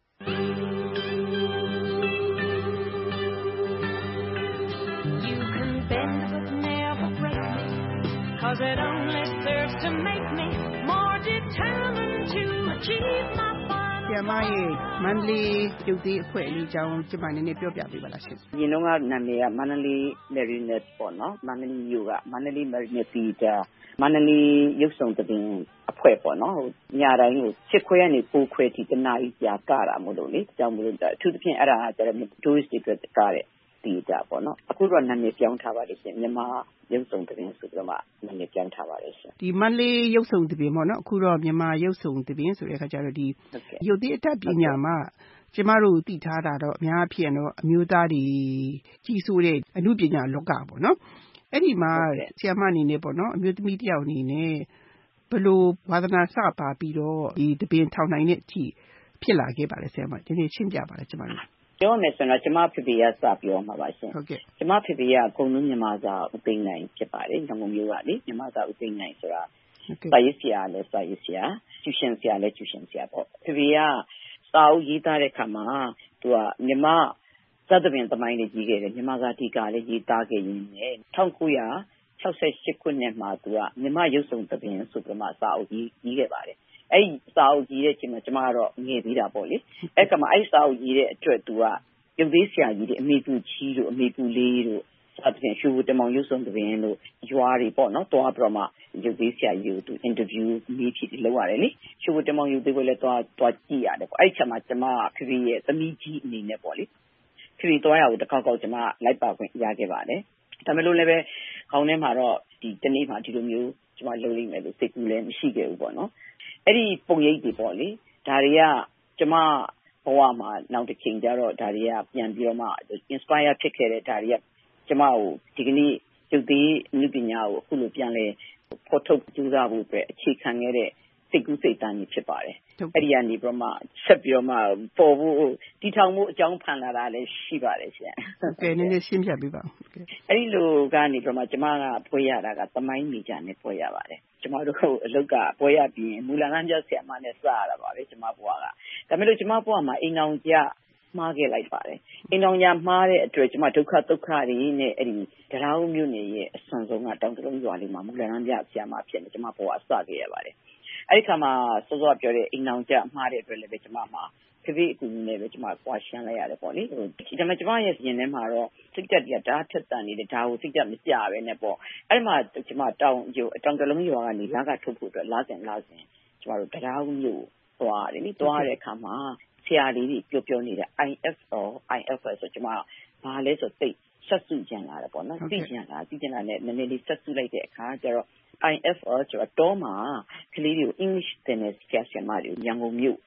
ဆရာမရဲ့မန္တလေးရုပ်သေးအဖွဲ့အလေးအကြောင်းကျမနည်းနည်းပြောပြပေးပါလားရှင်။အရင်တုန်းကနာမည်ကမန္တလေး Marionette ပေါ့နော်။မန္တလေးမြို့ကမန္တလေး Marionette Theater မန္တလေးရုပ်ဆောင်သဘင်အဖွဲ့ပေါ့နော်။ညတိုင်းကိုရှစ်ခွဲကနေကိုးခွဲထိတစ်နာရီကြာကတာမို့လို့လေ။ကြောင့်မို့လို့အထူးသဖြင့်အဲ့ဒါကကျတော့ tourist တွေအတွက်ကတဲ့theater ပေါ့နော်။အခုတော့နာမည်ပြောင်းထားပါလိမ့်ရှင်။မြန်မာရုပ်ဆောင်သဘင်ဆိုပြီးတော့မှနာမည်ပြောင်းထားပါလိမ့်ရှင်။ဒီမန္တလေးရုပ်ဆောင်သဘင်ပေါ့နော်။အခုတော့မြန်မာရုပ်ဆောင်သဘင်ဆိုတဲ့အခါကျတော့ဒီရုပ်သေးအတတ်ပညာမှာကျမတို့သိထားတာတော့အများအဖြစ်တော့အမျိုးသားတွေကြီးစိုးတဲ့အမှုပညာလောကပေါ့နော်အဲ့ဒီမှာဆရာမအနေနဲ့ပေါ့နော်အမျိုးသမီးတယောက်အနေနဲ့ဘယ်လိုဝါသနာစပါပြီးတော့ဒီသဘင်ထောင်နိုင်တဲ့အထိဖြစ်လာခဲ့ပါလဲဆရာမဒီနေ့ရှင်းပြပါလားကျမတို့ပြောမယ်ဆိုတော့ကျမဖေဖေရစပြောမှာပါရှင်ဟုတ်ကဲ့ကျမဖေဖေရအကုန်လုံးမြန်မာစာဥသိမ်းနိုင်ဖြစ်ပါတယ်ရန်ကုန်မြို့ကလေမြန်မာစာဥသိမ်းနိုင်ဆိုတာစာရေးဆရာလည်းစာရေးဆရာကျူရှင်ဆရာလည်းကျူရှင်ဆရာပေါ့ဖေဖေရစာအုပ်ရေးသားတဲ့အခါမှာသူကမြန်မာသတ္တပင်သမိုင်းလေးကြီးခဲ့တယ်မြန်မာစာတီကာလေးရေးသားခဲ့ရင်းနဲ့၁၉၆၈ခုနှစ်မှာသူကမြန်မာရုပ်ဆောင်သဘင်ဆိုပြီးမှစာအုပ်ကြီးရေးခဲ့ပါတယ်အဲ့ဒီစာအုပ်ကြီးတဲ့အချိန်မှာကျမကတော့ငယ်သေးတာပေါ့လေအဲ့ကမှအဲ့စာအုပ်ကြီးတဲ့အတွက်သူကရုပ်သေးဆရာကြီးတွေအမေကူကြီးတို့အမေကူလေးတို့စသဖြင့်ရှူတမောင်ရုပ်ဆောင်သဘင်တို့ရွာတွေပေါ့နော်တွားပြီးတော့မှရုပ်သေးဆရာကြီးကိုသူအင်တာဗျူးမေးဖြစ်လုပ်ရတယ်လေရှူတမောင်ရုပ်သေးကိုလည်းတွားတွားကြည့်ရတယ်ပေါ့အဲ့ဒီချိန်မှာကျမဖေဖေရဲ့သမီးကြီးအနေနဲ့ပေါ့လေဖေဖေတွားရကိုတစ်ခေါက်ခေါက်ကျမလိုက်ပါခွင့်ရခဲ့ပါတယ်ဒါပေမဲ့လို့လည်းပဲခေါင်းထဲမှာတော့ဒီတနေ့မှဒီလိုမျိုးကျမလုပ်လိမ့်မယ်လို့စိတ်ကူးလည်းမရှိခဲ့ဘူးပေါ့နော်အဲ့ဒီပုံရိပ်တွေပေါ့လေဒါတွေကကျမဘဝမှာနောက်တစ်ချိန်ကျတော့ဒါတွေကပြန်ပြီးတော့မှ inspire ဖြစ်ခဲ့တဲ့ဒါတွေကကျမကိုဒီကနေ့ရုပ်သေးနည်းပညာကိုအခုလိုပြန်လဲဖော်ထုတ်ကြိုးစားဖို့အတွက်အခြေခံခဲ့တဲ့စိတ်ကူးစိတ်တမ်းကြီးဖြစ်ပါတယ်အဲ့ဒီကနေပြီးတော့မှဆက်ပြီးတော့မှပေါ်ဖို့တီထောင်မှုအကြောင်းဖန်လာတာလည်းရှိပါတယ်ရှင်ဟုတ်ကဲ့နည်းနည်းရှင်းပြပေးပါဦးအဲ့ဒီလိုကနေပြီးတော့မှကျမကပွဲရတာကသမိုင်းမီဂျာနဲ့ပွဲရပါတယ်ကျမတို့အလုပ်ကပွဲရပြီးမူလတန်းကျဆရာမနဲ့စရတာပါပဲကျမဘွားကဒါပေမဲ့လို့ကျမဘွားမှာအိမ်အောင်ကြမှားခဲ့လိုက်ပါတယ်အိမ်အောင်ကြမှားတဲ့အတွက်ကျမဒုက္ခဒုက္ခတွေနဲ့အဲ့ဒီတရားဦးမြို့နယ်ရဲ့အဆွန်ဆုံးကတောင်တလုံးရွာလေးမှာမူလတန်းကျဆရာမဖြစ်နေကျမဘွားအစခဲ့ရပါတယ်အဲ့ဒီခါမှာစောစောပြောတဲ့အိမ်အောင်ကြမှားတဲ့အတွက်လည်းပဲကျမမှာဖေဖေအကူအညီနဲ့ပဲကျမကွာရှင်းလိုက်ရတယ်ပေါ့လေဒီမှာကျမရဲ့ရင်ထဲမှာတော့စိတ်တက်တရားဓာတ်ထက်တန်နေတဲ့ဓာတ်ကိုစိတ်တက်မကြပဲနဲ့ပေါ့အဲ့ဒီမှာကျမတောင်တောင်တလုံးရွာကနေလာကထုတ်ဖို့အတွက်လာစဉ်လာစဉ်ကျမတို့တရားဦးမြို့သွားတယ်နိသွားတဲ့အခါမှာဆရာလေးတွေပြောပြောနေတဲ့ I F L I F L ဆိုကျမဘာလဲဆိုသိဆက်စုကြံလာတယ်ပေါ့နော်သိကြံလာသိကြံလာနဲ့နည်းနည်းလေးဆက်စုလိုက်တဲ့အခါကျတော့ I F L ဆိုတော့တော့မှာကလေးတွေကို English သင်တဲ့ဆရာဆရာမတွေရန်ကုန်မြို့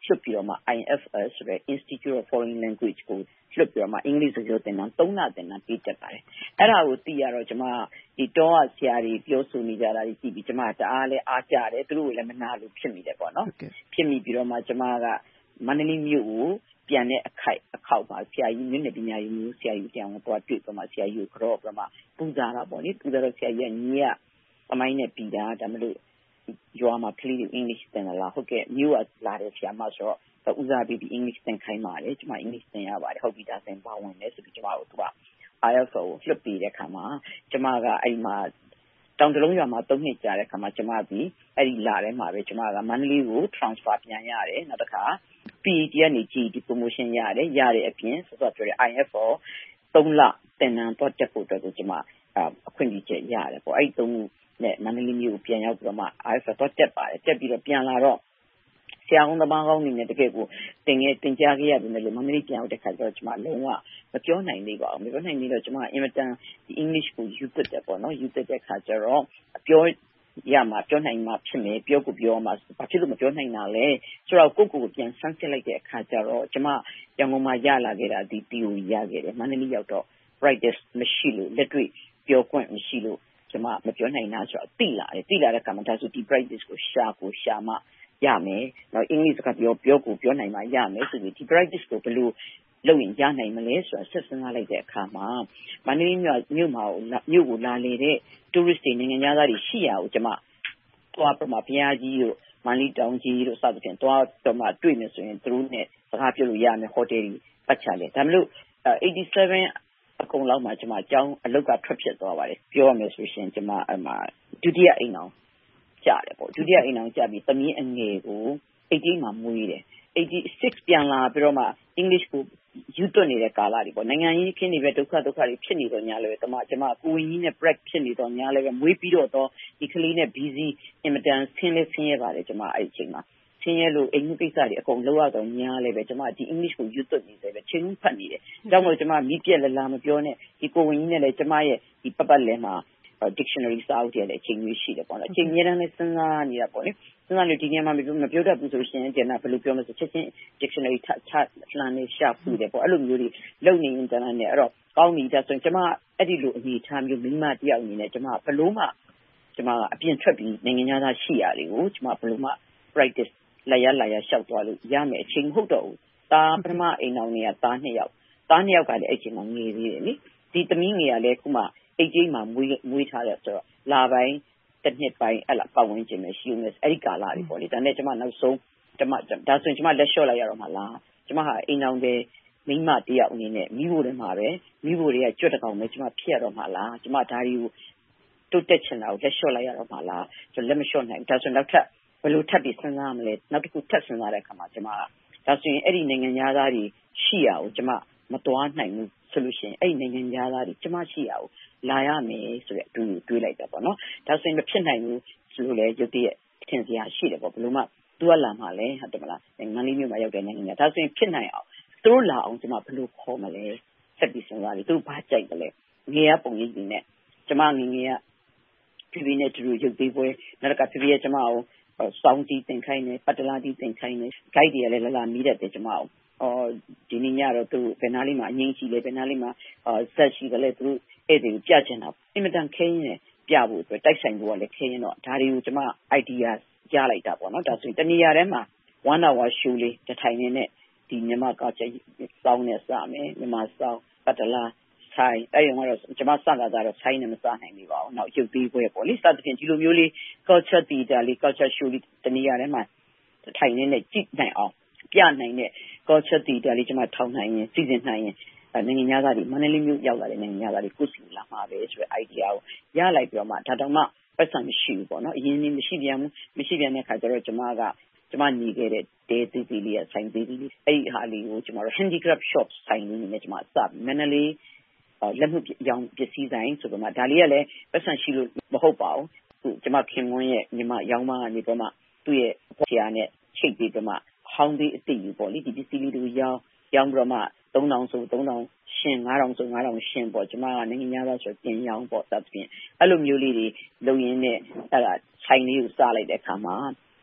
လွှတ်ပြီးတော့မှ I F L ဆိုတဲ့ Institute of Foreign Language ကိုလွှတ်ပြီးတော့မှအင်္ဂလိပ်စကားပြောသင်တန်းသုံးလသင်တန်းပေးတတ်ပါတယ်အဲ့ဒါကိုသိရတော့ကျွန်မဒီတော့ဆရာတွေပြောဆိုနေကြတာတွေကြည့်ပြီးကျွန်မတအားလဲအားကြတယ်သူတို့လည်းမနာလို့ဖြစ်မိတယ်ပေါ့နော်ဖြစ်မိပြီးတော့မှကျွန်မကမန္တလေးမြို့ကိုပြန်တဲ့အခိုက်အခေါက်ပါဆရာကြီးမြို့နယ်ပညာရေးမျိုးဆရာကြီးတောင်တော့တွေ့တော့မှဆရာကြီးကိုကြော့ပြီးတော့မှပူဇာတာပေါ့လေပူဇာတော့ဆရာကြီးကညီကအမိုင်းနဲ့ပြီးတာဒါမလို့ရွာမှာကလေးတွေအင်္ဂလိပ်သင်လာဟုတ်ကဲ့မြို့ကလာတဲ့ဆရာမဆိုတော့ဦးစားပေးပြီးအင်္ဂလိပ်သင်ခိုင်းပါတယ်ကျွန်မအင်္ဂလိပ်သင်ရပါတယ်ဟုတ်ပြီဒါသင်ပါဝင်တယ်ဆိုပြီးကျွန်မတို့က I F L ကိုလွှတ်ပြီးတဲ့ခါမှာကျွန်မကအဲ့မှာတောင်တလုံးရွာမှာသုံးနှစ်ကြာတဲ့ခါမှာကျွန်မပြီးအဲ့ဒီလာထဲမှာပဲကျွန်မကမန္တလေးကို transfer ပြန်ရတယ်နောက်တစ်ခါ P E T ကနေ G E T promotion ရတယ်ရတဲ့အပြင်ဆိုတော့ပြောတဲ့ I F L သုံးလသင်တန်းတော့တက်ဖို့အတွက်ကိုကျွန်မအခွင့်အရေးချက်ရတယ်ပေါ့အဲ့ဒီသုံးနဲ့မန္တလေးမြို့ကိုပြန်ရောက်ပြီးတော့မှ I F L တော့တက်ပါတယ်တက်ပြီးတော့ပြန်လာတော့ဆရာကောင်းသမားကောင်းနေနဲ့တကယ်ကိုတင်ငယ်တင်ကြားခဲ့ရတယ်လို့မန္တလေးပြန်ရောက်တဲ့ခါကျတော့ကျွန်မလုံးဝမပြောနိုင်သေးပါဘူးမပြောနိုင်သေးတော့ကျွန်မအင်မတန်ဒီ English ကိုယူသစ်တယ်ပေါ့နော်ယူသစ်တဲ့ခါကျတော့ပြောရမှာပြောနိုင်မှာဖြစ်မယ်ပြောကိုပြောမှာဘာဖြစ်လို့မပြောနိုင်တာလဲဆိုတော့ကိုကိုကိုပြန်ဆန်းစစ်လိုက်တဲ့အခါကျတော့ကျွန်မရန်ကုန်မှာရလာခဲ့တာဒီ theory ရခဲ့တယ်မန္တလေးရောက်တော့ practice မရှိလို့လက်တွေ့ပြောခွင့်မရှိလို့ကျွန်မမပြောနိုင်တာဆိုတော့သိလာတယ်သိလာတဲ့အခါမှာဒါဆိုဒီ practice ကိုရှာကိုရှာမှရမယ်နောက်အင်္ဂလိပ်စကားပြောပြောကိုပြောနိုင်မှရမယ်ဆိုပြီးဒီ practice ကိုဘယ်လိုလုပ်ရင်ရနိုင်မလဲဆိုတာဆက်စဉ်းစားလိုက်တဲ့အခါမှာမန္တလေးမြို့မြို့မှာမြို့ကိုလာလေတဲ့ tourist တွေနိုင်ငံသားတွေရှိရအောင်ကျွန်မသွားပြမဘုရားကြီးတို့မန္တလေးတောင်ကြီးတို့စသဖြင့်သွားတော့မှတွေ့မယ်ဆိုရင်သူတို့နဲ့စကားပြောလို့ရမယ်ဟိုတယ်ကြီးပတ်ချလေဒါမလို့eighty-sevenအကုန်လောက်မှာကျွန်မအကြောင်းအလုတ်ကထွက်ဖြစ်သွားပါတယ်ပြောရမယ်ဆိုရှင်ကျွန်မအမှဒုတိယအိမ်အောင်ကြတယ်ပေါ့ဒုတိယအိမ်အောင်ကြပြီးသမီးအငယ်ကိုeightyမှာမွေးတယ်eighty-sixပြန်လာပြီးတော့မှ English ကိုယူသွတ်နေတဲ့ကာလတွေပေါ့နိုင်ငံရေးခင်းနေပဲဒုက္ခဒုက္ခတွေဖြစ်နေတော့ညာလဲတမကျွန်မကိုဝင်ကြီးနဲ့ break ဖြစ်နေတော့ညာလဲပဲမွေးပြီးတော့တော့ဒီကလေးနဲ့ busy အင်မတန်ဆင်းလဲဆင်းရဲပါတယ်ကျွန်မအဲ့ဒီအချိန်မှာဆင်းရဲလို့အိမ်မှုကိစ္စတွေအကုန်လောက်ရတော့ညာလဲပဲကျွန်မဒီ English ကိုယူသွတ်နေတယ်ပဲချင်းဖတ်နေတယ်ကြောင့်မို့ကျွန်မမိပြက်လလာမပြောနဲ့ဒီကိုဝင်ကြီးနဲ့လည်းကျွန်မရဲ့ဒီပတ်ပတ်လဲမှာdictionary စာအုပ်တွေလည်းအချိန်ကြီးရှိတယ်ပေါ့နော်အချိန်ကြီးတန်းနဲ့စဉ်းစားနေတာပေါ့လေစဉ်းစားလို့ဒီနေရာမှာမပြောမပြောတတ်ဘူးဆိုရှင်ကျန်တာဘယ်လိုပြောမလဲဆိုချက်ချင်း dictionary ထထလှမ်းနေရှာဖွေတယ်ပေါ့အဲ့လိုမျိုးတွေလုံနေရင်တန်းနဲ့အဲ့တော့ကောင်းပြီဒါဆိုရင်ကျွန်မအဲ့ဒီလိုအနေထားမျိုးမိမတယောက်အနေနဲ့ကျွန်မဘယ်လို့မှကျွန်မအပြင်ထွက်ပြီးနိုင်ငံသားရှိရတယ်ကိုကျွန်မဘယ်လို့မှ practice လာရလာရရှောက်သွားလို့ရမယ်အချိန်မဟုတ်တော့ဘူးဒါပထမအိမ်အောင်နေကသားနှစ်ယောက်သားနှစ်ယောက်ကလည်းအဲ့ချိန်မှာငယ်သေးတယ်လေဒီသမီးငယ်ကလည်းခုမှeightyမှာမွေးမွေးထားတယ်ဆိုတော့လာပိုင်းတစ်နှစ်ပိုင်းအဲ့လာပတ်ဝန်းကျင်ပဲရှိဦးမယ်အဲ့ဒီကာလတွေပေါ့လေဒါနဲ့ကျွန်မနောက်ဆုံးကျွန်မဒါဆိုရင်ကျွန်မလက်လျှော့လိုက်ရတော့မှလားကျွန်မဟာအိမ်အောင်ပဲမိမတယောက်အနေနဲ့မိဖို့တွေမှာပဲမိဖို့တွေကကြွတ်တကောင်ပဲကျွန်မဖြစ်ရတော့မှလားကျွန်မဒါတွေကိုတုတ်တက်ချင်တာကိုလက်လျှော့လိုက်ရတော့မှလားကျွန်တော်လက်မလျှော့နိုင်ဒါဆိုရင်နောက်ထပ်ဘယ်လိုထပ်ပြီးစဉ်းစားမလဲနောက်တစ်ခုထပ်စဉ်းစားတဲ့အခါမှာကျွန်မကဒါဆိုရင်အဲ့ဒီနိုင်ငံသားတွေရှိရအောင်ကျွန်မမတော်နိုင်ဘူးဆိုလို့ရှိရင်အဲ့ဒီနိုင်ငံသားတွေကျွန်မရှိရအောင်လာရမယ်ဆိုတဲ့အတူတွေးလိုက်တာပေါ့နော်ဒါဆိုရင်မဖြစ်နိုင်ဘူးဆိုလို့လေရုပ်တရက်ထင်စရာရှိတယ်ပေါ့ဘယ်လိုမှသူကလာမှလဲဟုတ်တယ်မလားမန္တလေးမြို့မှာရောက်တဲ့နိုင်ငံဒါဆိုရင်ဖြစ်နိုင်အောင်သူတို့လာအောင်ကျွန်မဘယ်လိုခေါ်မလဲဆက်ပြီးစဉ်းစားတယ်သူတို့ဘာကြိုက်တယ်လဲငယ်ရပုံရိပ်ကြီးနဲ့ကျွန်မငငယ်ကပြည်နဲ့တူရုပ်သေးပွဲနောက်ကပြည်ရဲ့ကျွန်မအောင်စောင်းတီးတင်ခိုင်းနေပတ်တလာတီးတင်ခိုင်းနေ guide တွေလည်းလာလာမီးတတ်တယ်ကျွန်မအောင်အော်ဒီနေ့ညတော့သူဘယ်နာလေးမှာအငိမ့်ရှိလဲဘယ်နာလေးမှာဆက်ရှိတယ်လဲသူအဲ့ဒီပြချင်တာအင်မတန်ခင်းနေပြဖို့အတွက်တိုက်ဆိုင်ဖို့ကလည်းခင်းရင်တော့ဒါတွေကိုကျွန်မ idea ကြားလိုက်တာပေါ့နော်ဒါဆိုရင်တနေရာထဲမှာ one hour show လေးတစ်ထိုင်နေနဲ့ဒီမြန်မာ culture စောင်းနေစမယ်မြန်မာစောင်းပတ်တလာဆိုင်အဲ့ဒီကတော့ကျွန်မစကားကတော့ဆိုင်နဲ့မစနိုင်ပြီပါဘူးနောက်ရုပ်သေးပွဲပေါ့လေစသဖြင့်ဒီလိုမျိုးလေး culture theater လေး culture show လေးတနေရာထဲမှာထိုင်နေနဲ့ကြည့်နိုင်အောင်ပြနိုင်တဲ့ culture theater လေးကျွန်မထောင်နိုင်ရင်စီစဉ်နိုင်ရင်နိုင်ငံသားတွေမန္တလေးမြို့ရောက်လာတဲ့နိုင်ငံသားတွေကိုစီလာမှာပဲဆိုတဲ့ idea ကိုရလိုက်ပြီးတော့မှဒါတောင်မှပတ်စံမရှိဘူးပေါ့နော်အရင်ကြီးမရှိပြန်ဘူးမရှိပြန်တဲ့ခါကျတော့ကျွန်မကကျွန်မညီခဲ့တဲ့ဒေသီလေးရဲ့ဆိုင်သေးလေးအဲ့ဒီဟာလေးကိုကျွန်တော်တို့ handicraft shop ဆိုင်လေးနဲ့ကျွန်မစပြီးမန္တလေးလက်မှုရောင်ပစ္စည်းဆိုင်ဆိုတော့မှဒါလေးကလည်းပတ်စံရှိလို့မဟုတ်ပါဘူးကျွန်မခင်မွန်းရဲ့ညီမရောင်းမကနေတော့မှသူ့ရဲ့ဆရာနဲ့ချိတ်ပြီးတော့မှဟောင်းသေးအစ်စ်ယူပေါ့လေဒီပစ္စည်းလေးတွေရောင်းရောင်းပြီးတော့မှthree thousandဆိုthree thousandရှင်five thousandဆိုfive thousandရှင်ပေါ့ကျွန်မကနိုင်ငံသားဆိုပြင်ရောင်းပေါ့သတ်ပြင်အဲ့လိုမျိုးလေးတွေလုံရင်းနဲ့အဲ့ဒါဆိုင်လေးကိုစားလိုက်တဲ့အခါမှာ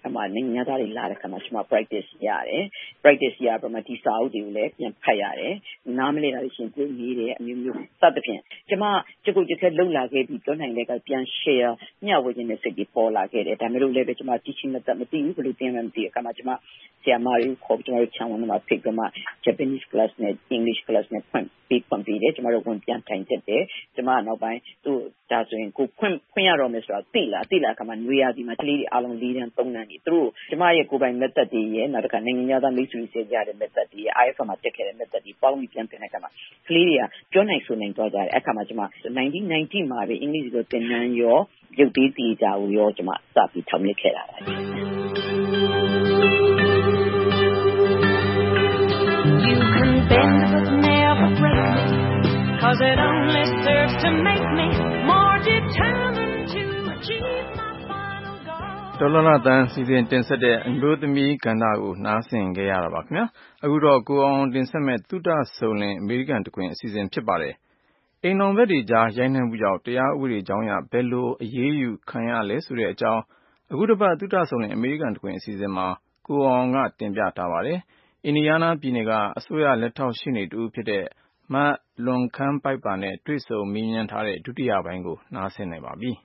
ခါမှာနိုင်ငံသားတွေလာတဲ့ခါမှာကျွန်မ practice ရတယ် practice ရပြီးမှဒီစာအုပ်တွေကိုလည်းပြန်ဖတ်ရတယ်နားမလည်တာတွေရှင်ကိုရေးတယ်အမျိုးမျိုးစသဖြင့်ကျွန်မကြကုတ်ကြက်လှုပ်လာခဲ့ပြီးပြောနိုင်တဲ့ကပြန် share မျှဝေခြင်းနဲ့စိတ်တွေပေါ်လာခဲ့တယ်ဒါမျိုးလည်းပဲကျွန်မ teaching method မသိဘူးဘယ်လိုသင်မှမသိအခါမှာကျွန်မဆရာမတွေခေါ်ကျွန်တော်တို့ channel မှာဖိတ်ပြီးမှ Japanese class နဲ့ English class နဲ့ဖွင့်ပြီးဖွင့်ပြီးတယ်ကျွန်တော်တို့ဝင်ပြန်ထိုင်တက်တယ်ကျွန်မနောက်ပိုင်းသူဒါဆိုရင်ကိုဖွင့်ဖွင့်ရတော့မယ်ဆိုတော့သိလားသိလားခါမှာနွေရာသီမှာကလေးတွေအားလုံး၄တန်း၃တန်းကြီးသူတို့ကျွန်မရဲ့ကိုယ်ပိုင် method တွေရဲ့နောက်တစ်ခါနိုင်ငံသားမိတ်ဆွေတွေရတဲ့ method တွေ I F မှာတက်ခဲ့တဲ့ method တွေပေါင်းပြီးပြန်တင်တဲ့အခါမှာကလေးတွေကပြောနိုင်ဆိုနိုင်တော့ကြတယ်အခါမှာကျွန်မnineteen ninetyမှာပဲအင်္ဂလိပ်လိုသင်တန်းရောရုပ်သေးသေးကြကိုရောကျွန်မစပြီးထောင်မြစ်ခဲ့တာပါBend but never break me, cause it only serves to make me more determined to achieve my final goal. ဒေါ်လာတန်စီစဉ်တင်ဆက်တဲ့အမျိုးသမီးကဏ္ဍကိုနားဆင်ကြရတာပါခင်ဗျာအခုတော့ကိုအောင်တင်ဆက်မဲ့သုတဆုံလင်အမေရိကန်တခွင်အစီအစဉ်ဖြစ်ပါတယ်အိမ်တော်ဘက်တွေကြားရိုက်နှက်မှုကြောင့်တရားဥပဒေကြောင်းအရဘယ်လိုအရေးယူခံရလဲဆိုတဲ့အကြောင်းအခုတစ်ပတ်သုတဆုံလင်အမေရိကန်တခွင်အစီအစဉ်မှာကိုအောင်ကတင်ပြထားပါတယ်အင်ဒီယားနားပြည်နယ်ကအစိုးရလက်ထောက်ရှေ့နေတူဖြစ်တဲ့မလွန်ခမ်းပိုက်ပါနဲ့တွေ့ဆုံမေးမြန်းထားတဲ့ဒုတိယပိုင်းကိုနားဆင်နိုင်ပါပြီ